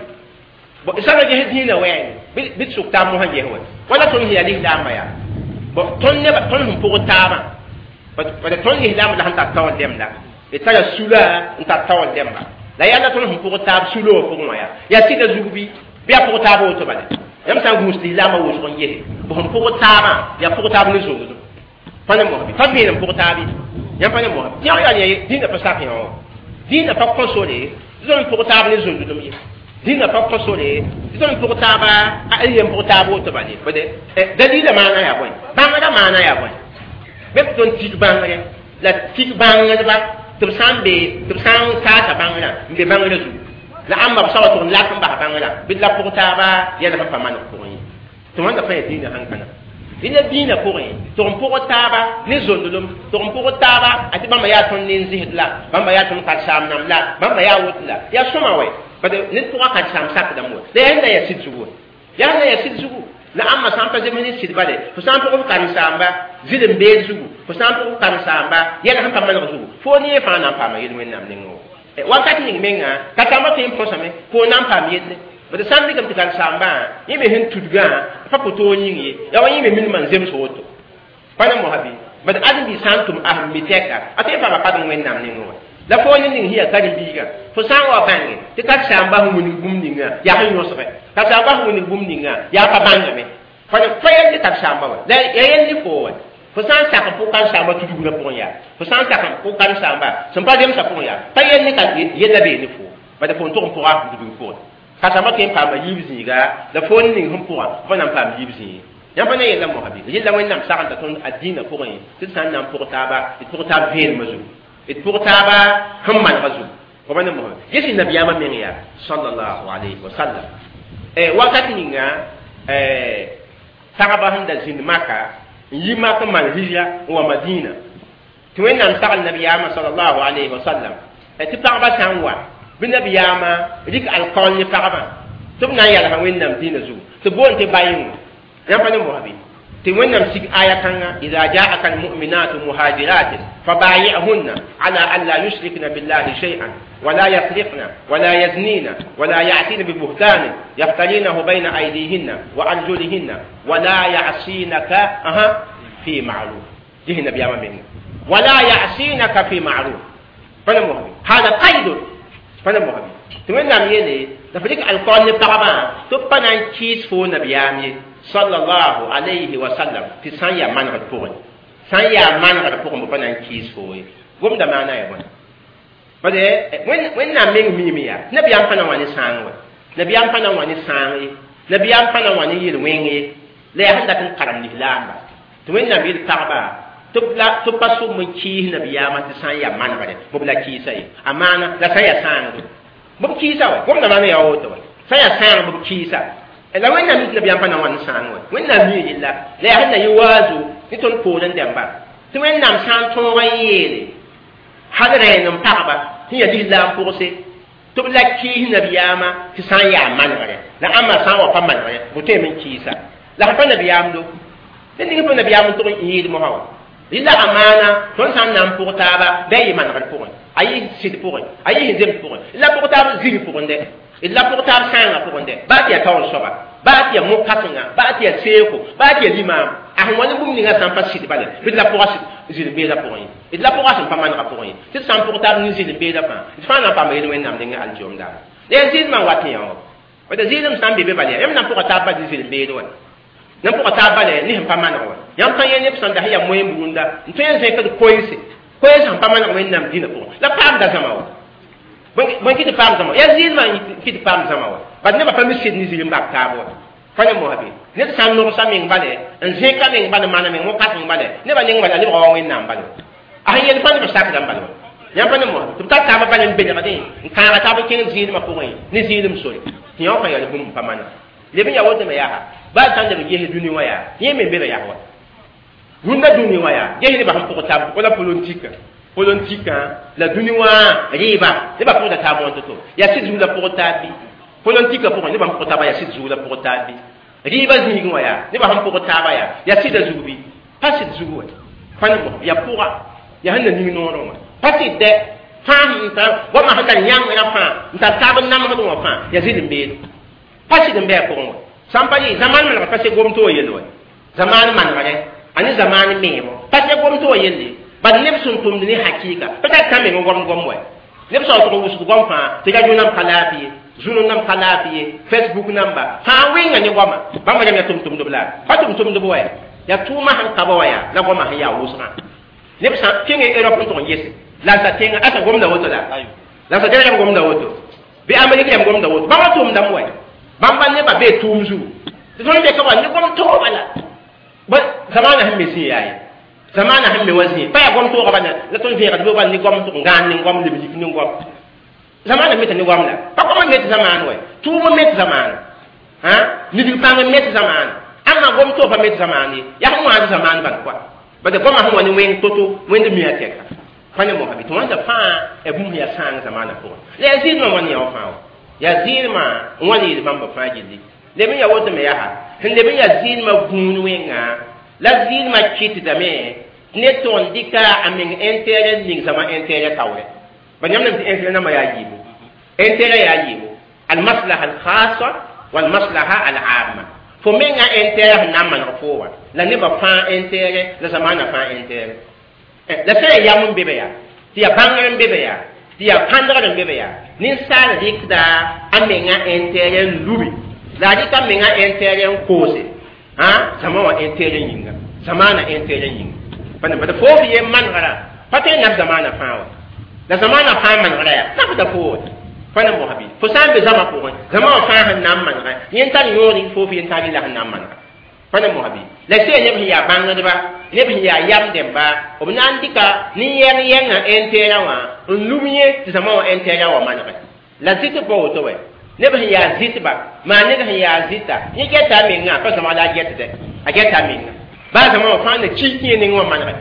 bo isaga je dina wayan bit sukta mo ha je ho wala ton hiya li da maya bo ton ne ba ton hum portable ba ba ton ni da la hanta tawal dem da itaya sula nta tawal dem ba la yalla ton hum portable sulo ko mo ya ya ti da zubi biya portable to bale yam sa gusti la ma wo so yeh bo hum portable ya portable zo zo pana mo bi tabi nem portable yam pana mo ya ya ye dina pa sa yo dina pa consoler zon portable zo zo mi dina pa consoler zon portable a yem portable to bale bade dalila mana ya boy banga mana ya boy bep don tik banga la tik banga ba to sambe to sang sa ta banga mbe banga zo la amma ba sawa to la kan ba banga bi la portable ya da pa man ko yi to wanda fa dina hankana ina dina ko yi to on portable ni zondulum to on portable ati bamba ya ton nin zihla bamba ya ton ka sam nam la bamba ya wutla ya soma we bade ni to ka sam sak da mo da yanda ya sitsugo yanda ya sitsugo la amma sampa je mini sidbale fo sampa ko kan samba zilim be zugu fo sampa ko kan samba ya han pa man zugu fo ni fa na pa ma yidi men nam ningo e wakati ni menga katama tin posa me ko nam pa mi yidi bade sambi kam tikal samba yibe hen tudga fa ko to nyingi ya wa yibe min man zem so woto pana mo habi bade adi santum ahmiteka ate fa ba padon men nam ningo la fo ni ning hiya kadi biga fo sangwa bangi ti kat samba hu ni gumninga ya han yo sobe kat samba hu ni gumninga ya pa banga me fa ni fa yen kat samba wa la yen ni fo wa fo san sa ko kan samba tu dugna pon ya fo san sa ko kan samba son pa dem sa pon ya fa yen ni kat yella be ni fo ba da fo to ko ha du fo kat samba tem pa ba yibzi ga la fo ni ning hum po fa nan pa yibzi ya fa ne yella mo habi yella wen nam sa kan ta ton adina ko yin ti san nam portaba ti portaba vel mazu it portaba hamman rasul ko bana mo yesi nabiyama meriya sallallahu alaihi wasallam eh wakati ninga eh saraba handa zin maka yi maka mal hijra wa madina tuwenna sagal nabiyama sallallahu alaihi wasallam eh ti paraba sanwa bin nabiyama dik alqol ni paraba tubna yalla ha wennam dina zu to bonte bayin ya bana mo habi تمنم سيك آية كان إذا جاءك المؤمنات مهاجرات فبايعهن على أن لا يشركن بالله شيئا ولا يسرقن ولا يزنين ولا يعتين ببهتان يفترينه بين أيديهن وأرجلهن ولا يعصينك أها في معروف جه النبي أمامه ولا يعصينك في معروف فنمهم هذا قيد فنمهم تمنم يلي نفرق القرآن بتاعنا تبقى نكيس فو نبي أمامه sallallahu alayhi wa sallam ti san ya man rat pour san ya man rat pour mo panan kis fo gom da mana ya bon bade wen wen na meng mi mi ya nabi am panan wani san wa nabi am panan wani san yi nabi am panan wani yil wengi le han da kan karam ni lamba to wen nabi tarba to la to pasu mo ki nabi ya ma ti san ya man bade mo bla ki sai amana la san ya san mo ki sa wa gom da mana ya o to san ya san mo ki sa la wẽnnaam mit nabiyam pa na wãn sãang wa wẽnnaam mi yella la yaa sẽn na yɩ waazo tɩ tõnd pool n dẽmba tɩ wẽnnaam sã n tõog n yeele hal rẽen n pagba tɩ ya lislaam pʋgse tɩ b la kiis nabiyaamã tɩ sã n yaa manegre la ãmbã sã n wa pa manegre bʋ tõeme n kiisa la sẽn pa nabiyaam do tɩ ning pa nabiyaam n tʋg n yɩɩd mosã wa rɩla amaana tõnd sã n na n pʋg taaba da yɩ manegr pʋgẽ a yɩ sɩd pʋgẽ a yɩ zems pʋgẽ la pʋg taab zig pʋgẽ dɛ illa portar sanga pʋgẽ ba tɩ ya taoor soaba ba tɩ ya mʋ-kãsenga ba tɩ ya seeko ba tɩ ya limam a sẽn wa ne bũmb ninga sã n pa sɩd bale bɩd la pʋga zĩl-beeda pʋgẽ ye d la pʋga sẽn pa manega pʋgẽ ye tɩ d sã n pʋg taab ne zĩl-beeda fãa d fãa na n paama yel wẽnnaam dẽnga alkiom daara la yaa zɩɩd man wat yã wa wata zɩɩdem sã n be be bale yãmb na n pʋga taab bal zĩl-beed wa na n pʋga taab bale ne sẽn pa maneg wa yãmb tã yẽ neb sẽn da sẽn ya moẽ buunda n tõe n zẽkd koeese koees sẽn pa maneg wẽnnaam dĩnã pʋgẽ la paamda zãma wa bõn kɩ tɩ paam zãma yaa zɩɩd maan kɩ tɩ paam zãma wa bad nebã pa mi sɩd ne zĩlim bak taab wa fa ne mosabe ned sã n nogsa meng bale n zẽka meng bale maana meng wõ-kãs meng bale nebã ning bala nebã wa wẽnnaam bale a sẽn yel pa nebã sakda n bale wa yãmb pa ne mosabe tɩ b tar taabã bale n belgdẽ n kãaga taab n kẽng zɩɩdmã pʋgẽ ne zɩɩlem sore tɩ yã wã fa yal bũmb pa mana leb n ya wotame yaa baa sã n leb ges dũni wã yaa yẽ me bela yaa wa rũndã dũni wã yaa ges nebã sẽn pʋg taab wala politika politika la dũni wã rɩɩba nebã pʋgda taab wã to-to yaa sɩd zug la pʋg taab bɩ politika pʋgẽ nebã pʋg taaba yaa sɩd zug la pʋg taab bɩ riba zĩig wã yaa nebã sẽn pʋg taaba yaa yaa sɩda zugbɩ pa sɩd zug wa pa ne ya pʋga yaa sẽn na ning noorẽ wã pa sɩd dɛ fãa sẽn tar goamã sẽn tar yãngrã fãa n tar taab n namsd wã fãa yaa zɩd n beed pa sɩd n bɩ a pʋgẽ wa sãn pa yɩ zãmaan manega pa sɛ gom tɩ wa yell wa zãmaan manegre a ne zãmaan meemo pa sɛ gom tɩ wa yelle bad neb sẽn tʋmd ne hakɩɩka pa tar tã meng n gom gom wa neb sã tʋg n wʋsd gom fãa tɩ ga yũ-nam ka laafɩ ye zũnu nam ka laafɩ ye facebook namba fãa wɩnga ne goama bãmba rem ya tʋm-tʋmdb la pa tʋm-tʋmdb wa ya tʋʋma sẽn kaba wa yaa la goamã sẽn yaa wʋsgã neb sã kẽngẽ europe n tʋg n yese la sa tẽngã asa gomda woto la la sa dɛrgam gomda woto bɩ amerik yam gomda woto bãmba tʋʋmdame wa bãmba nebã bee tʋʋm zugu tɩ tõnd beka wa ne gom toogba la zamaana sẽn me sẽn yaa ye zamaana sẽn me wa zĩ pa yaa gom toogba la la tõnd vẽegd bɩ wa ne gom tʋg n gãan ne gom leb yik ne gom zamaana met ne gom la pa gom met zamaan wa tʋʋm met zamaana nidg pãng met zamaana amma gom to pa met zamaan ye yaa sẽn wãad zamaan bãn koa bad gomã sẽn wa ne wẽng to-to wẽnd mia tɛka pa ne mosa bɩ tɩ wãnda fãa bũmb yaa sãang zamaana pʋgẽ la yaa zɩɩdmã wa ne yã fãa wa yaa zɩɩdmã n wa ne yel bãmba fãa gilli leb n ya woto me yaa sẽn leb n ya zɩɩdmã gũud wẽngã la zɩɩdmã kɩtdame tɩ ne tʋg n dɩka a meng intɛɛrɛ ning zãma intɛɛrɛ taoorɛ bad yãmb lame tɩ intɛɛrɛ nambã yaa yiibu intɛɛrɛ yaa yiibu almaslaha alkhasa walmaslaha alama fo menga intɛɛrɛ sẽn na n maneg foo wa la nebã fãa intɛɛrɛ la zamaana fãa intɛɛrɛ la sã ya yam n be be yaa tɩ ya bãngr n be be yaa tɩ ya pãndgr n be be yaa ninsaal rɩkda a menga intɛɛrɛ n lubi la a rɩka menga intɛɛrɛ n koose zãma wã intɛɛrɛ yĩnga zamaana intɛɛrɛ yĩnga bãnd bad foo fɩ yen mangrã pa tõe n nab zamaana fãa wa la zamaana fãa mangrã yaa nabda foo wa pa ne mosa bɩ fo sã n be zãma pʋgẽ zãma wã fãa sẽn na n manegã yẽn tar yõor foo fɩ yen tar la sẽn na n manega pa ne mosa bɩ la see neb sẽn yaa bãngdba neb sẽn yaa yam dẽmba b na n dɩka nin-yɛng yɛngã intɛɛrã wã n lum yẽ tɩ zãma wã intɛɛrã wã manege la zɩt pa woto wɛ neb sẽn yaa zɩtba maa ned sẽn yaa zɩta yẽ gɛta a mengã pa zãma la a gɛtdɛ a gɛta a menga baa zãma wã fãa na kik yẽ ning wã manege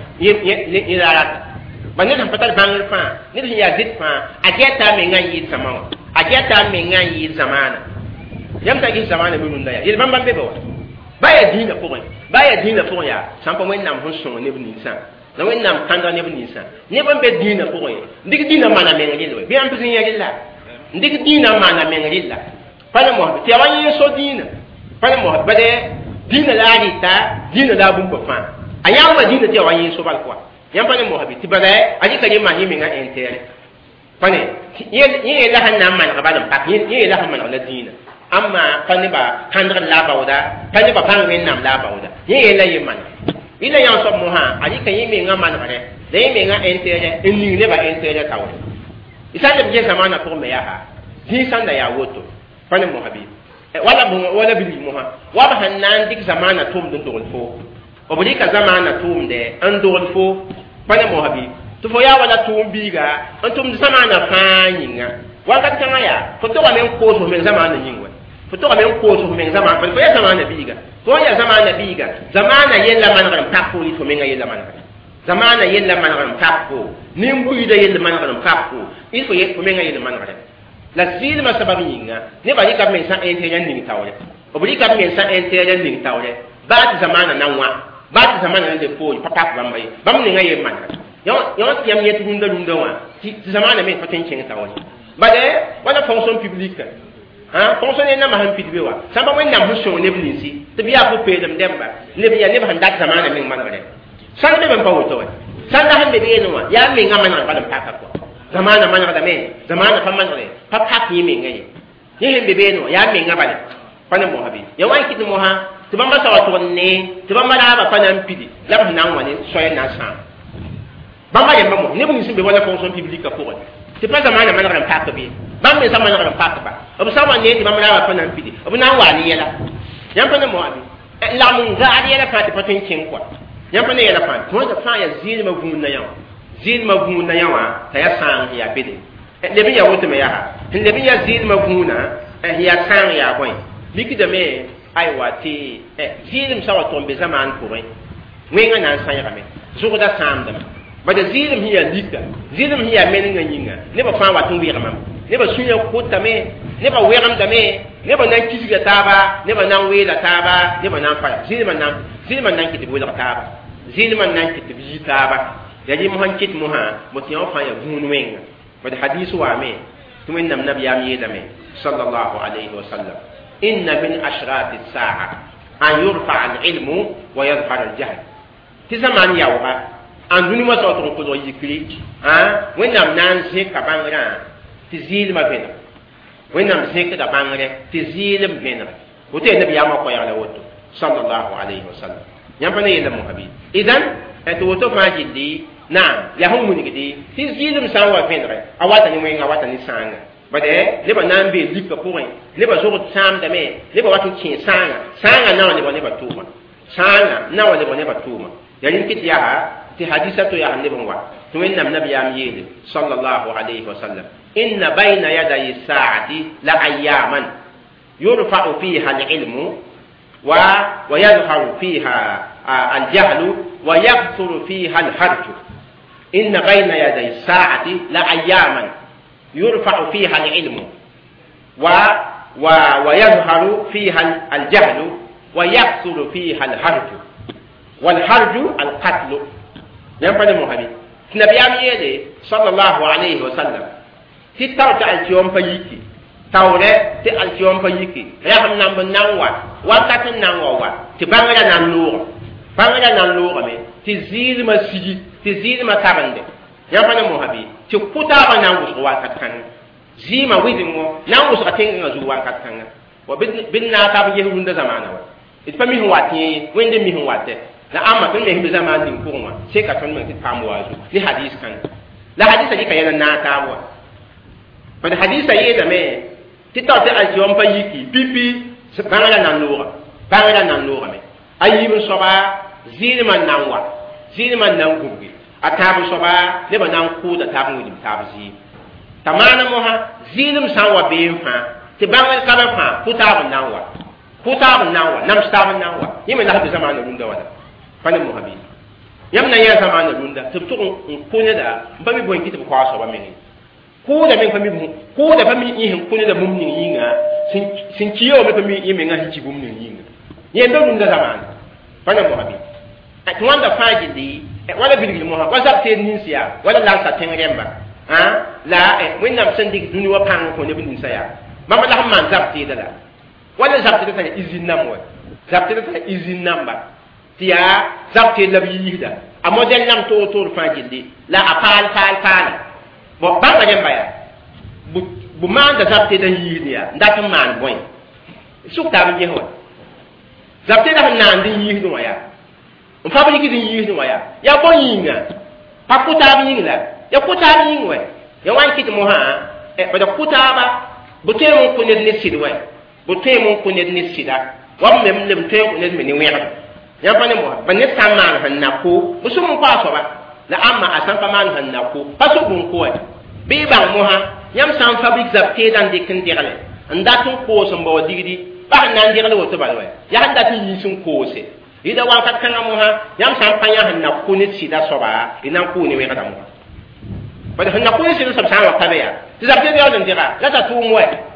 yẽ la rata ba ned sẽn pa tar bãngr fãa ned sẽn yaa zɩt fãa a gɛta a mengã n yɩɩd zãma wã a gɛta a mengã n yɩɩd zãmaana yãmb t'a ges zamaana me rũndã yaa yel bãmb bãmb be be wa ba ya dĩinã pʋgẽ ba ya dĩinã pʋgẽ yaa sãn pa wẽnnaam sẽn sõng neb ninsã la wẽnnaam kãndga neb ninsã neb n be dĩinã pʋgẽ ye n dɩk dĩinã maana meng rel wa bɩ yãmb sẽn yã rella n dɩk dĩinã maana meng rella pa ne mosd tɩ ya wa yẽ so dĩinã pa ne mosd bad dĩinã la a rɩta dĩinã la a bũmba fãa a yãmba dĩinã tɩ ya wa yẽ so bal koa yãmb pa ne mosd bɩ tɩ bala a rɩka rẽ maan yẽ menga intɛɛrɛ pa ne yẽ yella sẽn na n maneg bal n pak yẽ yella sẽn maneg la dĩinã amma pa neba kãndg la baooda pa neba bãng wẽnnaam la baooda yẽ yella yẽ maneg ila yãn soab mosã a rɩka yẽ menga manegre la yẽ menga intɛɛrɛ n ning neba intɛɛrɛ taoore y sã n leb ges zamaana pʋgẽ me yaa zĩig sãn da yaa woto pa ne mosã bɩ wala wala bilg mosã wab sẽn na n dɩk zamaana tʋʋmd n dogl foo b rɩka zamaana tʋʋmdɛ n dogl foo pa ne mosã bɩ tɩ fo yaa wala tʋʋm biiga n tʋmd zamaana fãa yĩnga wakat kãngã yaa fo togame n koos f meng zamaana yĩng wa fo togame n koos f meng zamaana fo yaa zamaana biiga fo yaa zamaana biiga zamaana yella manegr n pak foo fo menga yella manegre zamaana yella manegr n pak foo nin-buiida yell manegr n pak foo il fo fo menga yell manegre la sɩɩlmã sabab yĩnga nebã rɩka b meng sã intɛɛrã n ning taoorɛ b rɩka b meng sã intɛɛrã n ning taoorɛ baa tɩ zamaana na wã baa tɩ zamaana na le poore pa pak bãmba ye bãmb ninga yel manegre yõ tɩ yam yet rũndã rũndã wã tɩ zamaana me pa tõe n kẽng taoorɛ bad wala fonction publique fonction ne nama sẽn pid be wa sã n pa wẽnnaam sẽn sõng neb ninsi tɩ b yaa fo peelem dẽmba neb yaa neb sẽn dat zamaana meng manegre sãn be n pa woto wa sãn da sẽn be beene wã yaa menga manegr bal n paka kɔa zamaana manegdame zamaana pa manegre pa pak yẽ menga ye yẽ sẽn be beene wã yaa menga bale pa ne mosã bɩ ya wa n kɩt mosã tɩ bãmba sa wa tʋg n ne tɩ bãmba raaba pa na n pidi la b sẽn na n wa ne soɛ na n sãam bãmba yemba mos neb nins sẽn be wala fonction publique pʋgẽ tɩ pa zamaana manegr n pak be bãmb me sã manegr n pak ba b sã wa ne tɩ bãmb raaba pa na n pidi b na n waa ne yɛla yãmb pa ne mosã bɩ lagm n gaad yɛla fãa tɩ pa tõe n kẽng koa yãmb pa ne yɛla fãa tɩ wãnda fãa yaa zɩɩlmã vũudã yã wã zɩɩlmã vũudã yã wã t'a yaa sãang sẽn yaa bede leb n ya woto me yaa sẽn leb n ya zɩɩlmã vũudã sẽn yaa sãang yaa bõe mikdame aywa tɩ zɩɩlm sã wa tʋg n be zamaan pʋgẽ wẽngã na n sãyegame zʋgda sãamdame bada zɩɩlm sẽn yaa lika zɩɩlm sẽn yaa menengã yĩnga nebã fãa wat n wɩgmame nebã sũyã kʋtame nebã wɛgemdame ne ba nan kisiga taaba ne ba nan weela taaba ne ba nan faya zini man nan zini man nan kiti weela taaba zini man nan kiti bi taaba ya ji mo han kit mo ha mo ti on faya gun wenga ba de hadith wa me to min nam nabiyam yeda me sallallahu alayhi wa sallam inna min ashrati as-sa'a an yurfa al-ilmu wa yadhhar al-jahl ti zaman yawa an duni ma so to ko do yikri ha wennam nan se ka bangra ti zil ma bena wennam se ka da bangre ti zil bena wote nabi ya ma ko ya la woto sallallahu alayhi wa sallam yam bana yela mo habi idan eto woto fa jiddi na ya hum mun gidi ti zil sa wa bena awata ni wenga awata ni sanga bade le ba nan be lika point le ba zo sam da me le ba watu chin sanga sanga na le ba le ba tuma sanga na le ba le ba tuma yani kiti ya ti hadisatu ya hande bonwa to men nam nabiyam yede sallallahu alayhi wa sallam inna bayna yaday as-sa'ati la ayyaman yurfa'u fiha al-ilmu wa wa yadhharu fiha al-jahlu wa yakthuru fiha al-harj inna bayna yaday as-sa'ati la ayyaman يرفع فيها العلم و و ويظهر فيها الجهل ويكثر فيها الحرج والحرج القتل ينفع المهدي النبي عليه صلى الله عليه وسلم تتوت اليوم فيكي تاوله تي اليوم فيكي رحم نام نانوا وقت نانوا تبانغلا نانور بانغلا نانور مي تزيد ما سيجي تزيد ما كابند ينفع المهدي ti kutaba na wusu wa katkan zima widin mo na wusu katin ga zuwa katkan wa bin na ta bi yehu da zamana wa it fa mi hu wati wende mi hu wate na amma tun me zaman din ko ma sai ka ton men ti famu wazu ni hadis kan la hadisa di kayana na ta wa fa da hadisa yi da me ti ta ta aljiyon fa yiki pipi bangala nan lura bangala nan lura me ayi bin soba zilman nan wa zilman nan gubbi atabu soba le banan ku da tabu ni tabu zi tamana mo ha zilim san wa be fa ti bangal ka ba fa ku tabu nan wa ku tabu nan wa nam tabu nan wa yimi na hadu zamana runda wada fane mo habi yam na ya zamana runda to to ku ne da ba mi bon kiti ko aso ba me ku da men fa mi ku da fa mi yin ku ne da mum ni yinga sin sin kiyo me fa mi yimi nga ci bum ni yinga yendo runda zamana fane mo habi at wanda faji di wala bilgil mo ha wazap te ninsia wala la sa tengremba ha la e wennam sendik duni wa pang ko ne bin saya mama la man zap te dala wala zap te ta izin namwa zap te ta izin namba tiya zap te labi yida a model nam to to fa jindi la apal pal pal bo banga nyamba ya bu bu man da zap te da yidia ndat man boy sukta bi ho zap te da nan din yidu ya mfa bi gidi yidu ya ya bon yinga pakuta bi yinga ya kuta bi yinga ya wan kiti mo ha e ba da kuta ba buté mo ko ne ne sidwa buté mo ko ne ne sida wa mem le buté ko ne ne wera ya fa ne mo ba ne samman han na ko musu mo kwa so ba la amma asan fa man han na ko paso gun ko bi ba mo ha yam sam fabrique zapté dan de kin dirale ndatun ko so mbo digidi ba nan dirale woto ba wa ya ndatun yisun ko se ida wakat kan mo ha yam sam panya han na ko ne sida so ba ina ko ne wera mo ba han na ko ne sida so sa wa tabe ya ti zapté de yon dira la ta tu mo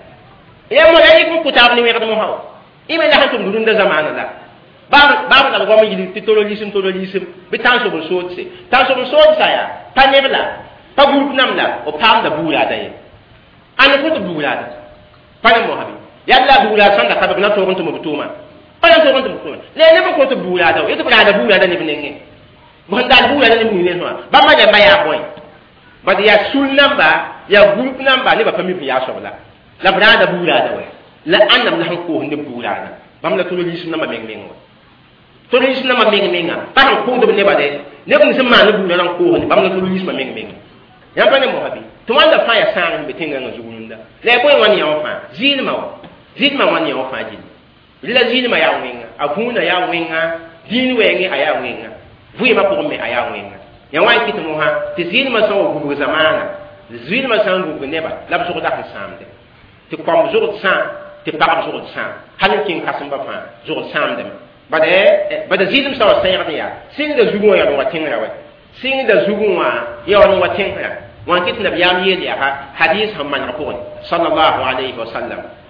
ya mo ya yiku kutab ni wera mo ha ime la hantum durunda zamana la ba ba ba ko mi yidi titolo lisim tolo lisim bi tan so bo sotse tan so bo sotsa ya panebla pa groupe namla o pam da bula da ye an ko to bula da pa mo habi yalla bula san da ka na to gonto mo butuma pa na to gonto mo butuma le ne ko to bula da yeto bula da bula da ne binenge bon da bula da ne ni ne so ba ma ja ba ya boy ba ya sul namba ya groupe namba ne ba fami bi ya so la la bra da bula da we la annam na ko hande bula da bam la to lisim namba meng meng to lisim namba meng meng pa ko do ne ba de ne ko sim ma ne bula ran ko hande bam la to lisim meng meng ya pa ne mo habi to wanda fa ya sang be tinga nga zugunda le boy wani ya fa zilma wa zilma wani ya fa jin illa zilma ya wenga afuna ya wenga din wenga aya wenga vuye ma ko me aya wenga ya wa kitu mo ha ti zilma so gugu zamana zilma sang gugu ne ba la so ta samde ti kwam zuru san ti pa zuru san halin kin kasim ba fa zuru samde ba de ba de zilma so sayar ya sin da zugu ya wa tinga wa sin da zugu wa ya wa tinga وان كتنا بيام يدي ها حديث هم من رقون صلى الله عليه وسلم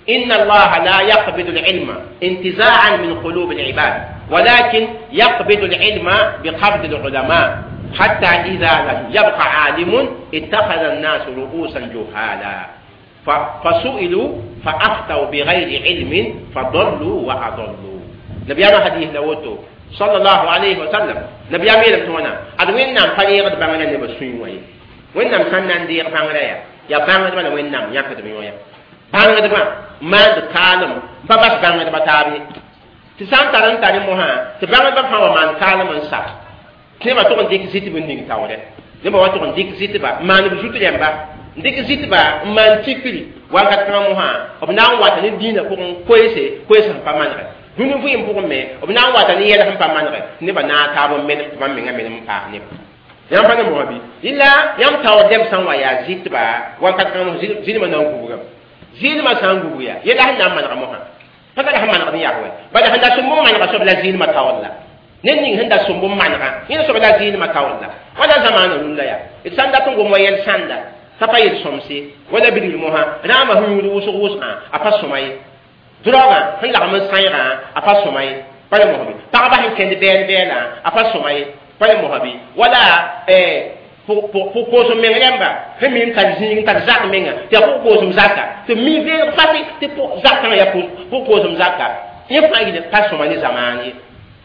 إن الله لا يقبض العلم انتزاعا من قلوب العباد ولكن يقبض العلم بقبض العلماء حتى إذا لم يبقى عالم اتخذ الناس رؤوسا جهالا فسئلوا فأفتوا بغير علم فضلوا وأضلوا. نبينا حديث لوتو صلى الله عليه وسلم نبينا ميلم تونا أدوين نام فريق بانغلا نبسوين وي وين نام سنان دير بانغلا يا يا بانغلا بنا وين نام يأكد ميويا bãngd bã maan d kaalem pa bas bãngd ba taabe tɩ sã n tar n tar mosã tɩ bãngdbã fãa wa maan kaalem n sak tɩ nebã tʋg n dɩk zɩtb n ning taoorɛ nebã wa tʋg n dɩk zɩtba n maan b zut rẽmba n dɩk zɩtba n maan tikri wakat kãngã mosã b na n wata ne dĩinã pʋgẽ koeese koees sẽn pa manegɛ dũni vɩɩm pʋgẽ me b na n wata ne yɛl sẽn pa manegɛ tɩ nebã na a taab n menem tɩ bãmb menga menem n paag neb yãmb pa ne mosã bɩ yɩla yãmb taoor dɛm sã n wa yaa zɩtba wakat kãngã mos zɩlmã na n gubgame zɩɩlmã sã n gubg yaa yɛla sẽn na n maneg mosã pa ka da sẽn manegd n yak wɛ bala sẽn da sũmb n manega soab la zɩɩlmã taoor la ned ning sẽn da sũmb n manega yẽl soab la zɩɩlmã taoor la wala zamaana rũn la yaa d sãn dat n gom wa yɛl sãnda t'a pa yel sõmse wala bidgr mosã rãambã sẽn yũud wʋsg wʋsgã a pa sõma ye drogã sẽn lagm n sãyegã a pa sõma ye pa le mosã bɩ pagba sẽn kẽnd bɛɛl bɛɛlã a pa sõma ye pa le mosã bɩ wala pour koosem meng rẽmba sẽn mi n tar zĩig n tar zak menga tɩ ya pʋg koosem zaka tɩ mi veeg pa tɩ zakã ya pʋg koosem zaka yẽ fãa yɩl pa sõma ne zamaan ye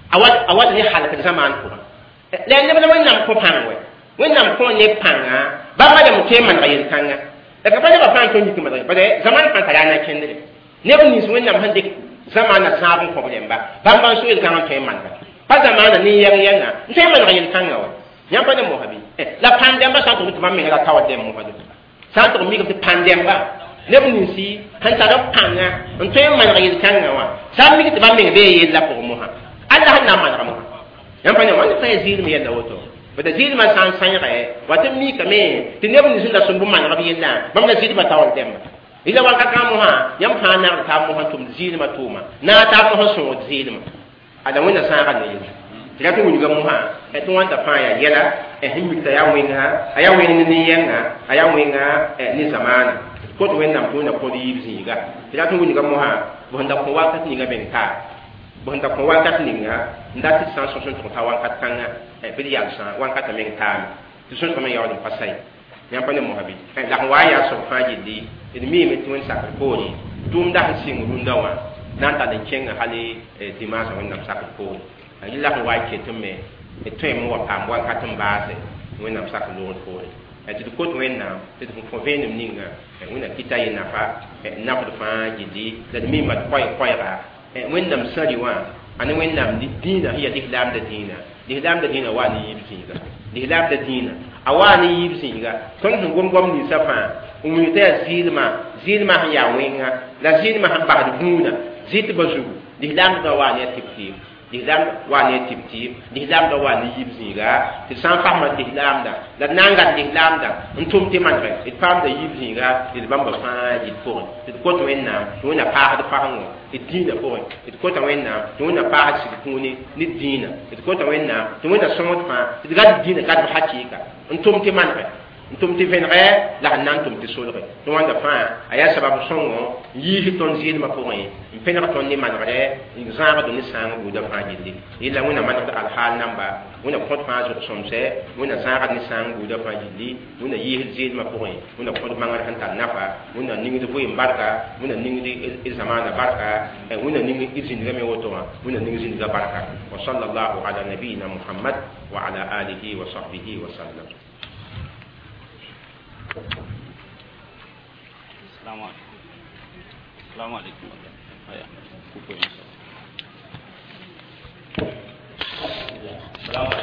a wat ne halkd zamaan pʋgã la neb la wẽnnaam kõ pãng wɛ wẽnnaam kõ neb pãnga bãmba lame tõe n manega yel-kãngã la ka pa nebã fãa tõe n yik madge bala zamaan fãa tar yaa na-kẽndre neb nins wẽnnaam sẽn dɩk zamaanã zãab n kõb rẽmba bãmba n so yel-kãngã tõe n manega pa zamaanã ne yɛg-yɛngã n tõe n manega yel-kãngã wa yãmb pa ne mosã bɩ la pãn-dɛmbã sã n tʋg tɩ bãmb meng la taoor dɛm mosã do sã n tʋg migm tɩ pãn-dɛmbã neb ninsi sẽn tar b pãnga n tõe n maneg yel-kãngã wã sã n mig tɩ bãmb meng bee yella pʋgẽ mosã alla sẽn na n maneg mosã yãmb pa ne wãnd pa ya zɩɩlm yɛlla woto bada zɩɩlmã sã n sãyegɛ wat n mikame tɩ neb nins n da sõmb n maneg b yellã bãmb la zɩɩlmã taoor dɛmba ila wãnkat kã mosã yãmb fãa nagd taab mosã tʋmd zɩɩlmã tʋʋma na a taab mosã sõod zɩɩlmã ada wẽnna sãagã ne yella tɩ la tɩ wilga mosã tɩ wãnda fãa yaa yɛla sẽn mik t'a yaa wẽnga a yaa wẽng ne yɛnga a yaa wẽnga ne zamaana kot wẽnnaam tʋʋna pod yiib zĩiga tɩ la tɩ wilga mosã b sẽn da kõ wakat ninga meng taa b sẽn da kõ wakat ninga n dat tɩ sã n sõs n tʋg ta wãnkat kãngã bɩ d yalsã wãnkatã meng taame tɩ sõsgame n yaool n pa say yãmb pa ne mosã bɩ la sẽn wa n yaa sõg fãa gilli d miime tɩ wẽnd sakr poore tʋʋmda sẽn sɩng rũndã wã na n tall n kẽnga hal dimaasã wẽnnaam sakr poore yɩla sẽn wa n ket n me d tõe n wa paam wãnkat n baase wẽnnaam sak loogd poore tɩ d kot wẽnnaam tɩ d fõ vẽenem ninga wẽnna kɩta ye nafa nafd fãa gilli la d miima d koɛɛga wẽnnaam sãri wã a ne wẽnnaam dĩinã sẽn yaa lislaamda dĩinã lislaamda dĩinã waa ne yiib zĩiga lislaamda dĩinã a waa ne yiib zĩiga tõnd sẽn gom-gom ninsã fãa n wing t'a yaa zɩɩlmã zɩɩlmã sẽn yaa wẽnga la zɩɩlmã sẽn bagd gũudã zɩtbã zugu lislaamdã waa ne a tɩb-tɩɩb lislaam waa ne tɩb-tɩɩb lislaamdã waa ne yiib zĩiga tɩ sã n fasma lislaamdã la d na n gat lislaamdã n tʋm tɩ manegɛ d paamda yiib zĩiga tɩ d bãmba fãa yɩl pʋgẽ tɩ d kot wẽnnaam tɩ wẽnna paasd pagengo d dĩinã pʋgẽ tɩ d kota wẽnnaam tɩ wẽnna paasd sig kũune ne dĩinã tɩ d kota wẽnnaam tɩ wẽnna sõmd fãa tɩ d gat dĩinã gat b hakɩɩka n tʋm tɩ manegɛ n tʋm tɩ vẽnegɛ la sẽn na n tʋm tɩ solge tɩ wãnda fãa a yaa sabab sõngo n yiis tõnd zɩɩlmã pʋgẽ n pẽneg tõnd ne manegdɛ n zãagd ne sãang buudã fãa gilli yella wẽnna manegd alhaal namba wẽnna kõt fãa zʋg sõmsɛ wẽnna zãagd ne sãang buudã fãa gilli wẽnna yiisd zɩɩlmã pʋgẽ wẽnna kõt mangr sẽn tar nafa wẽnna ningd vɩɩm barka wẽnna ningd d zamaana barka wẽnna ning d zĩndgame woto wã wẽnna ning zĩndgã barka wa sallallahu ala nabiyina muhammad wa ala alihi wa sahbihi wa sallam. Assalamualaikum. Assalamualaikum. Ya, kumpul. Assalamualaikum.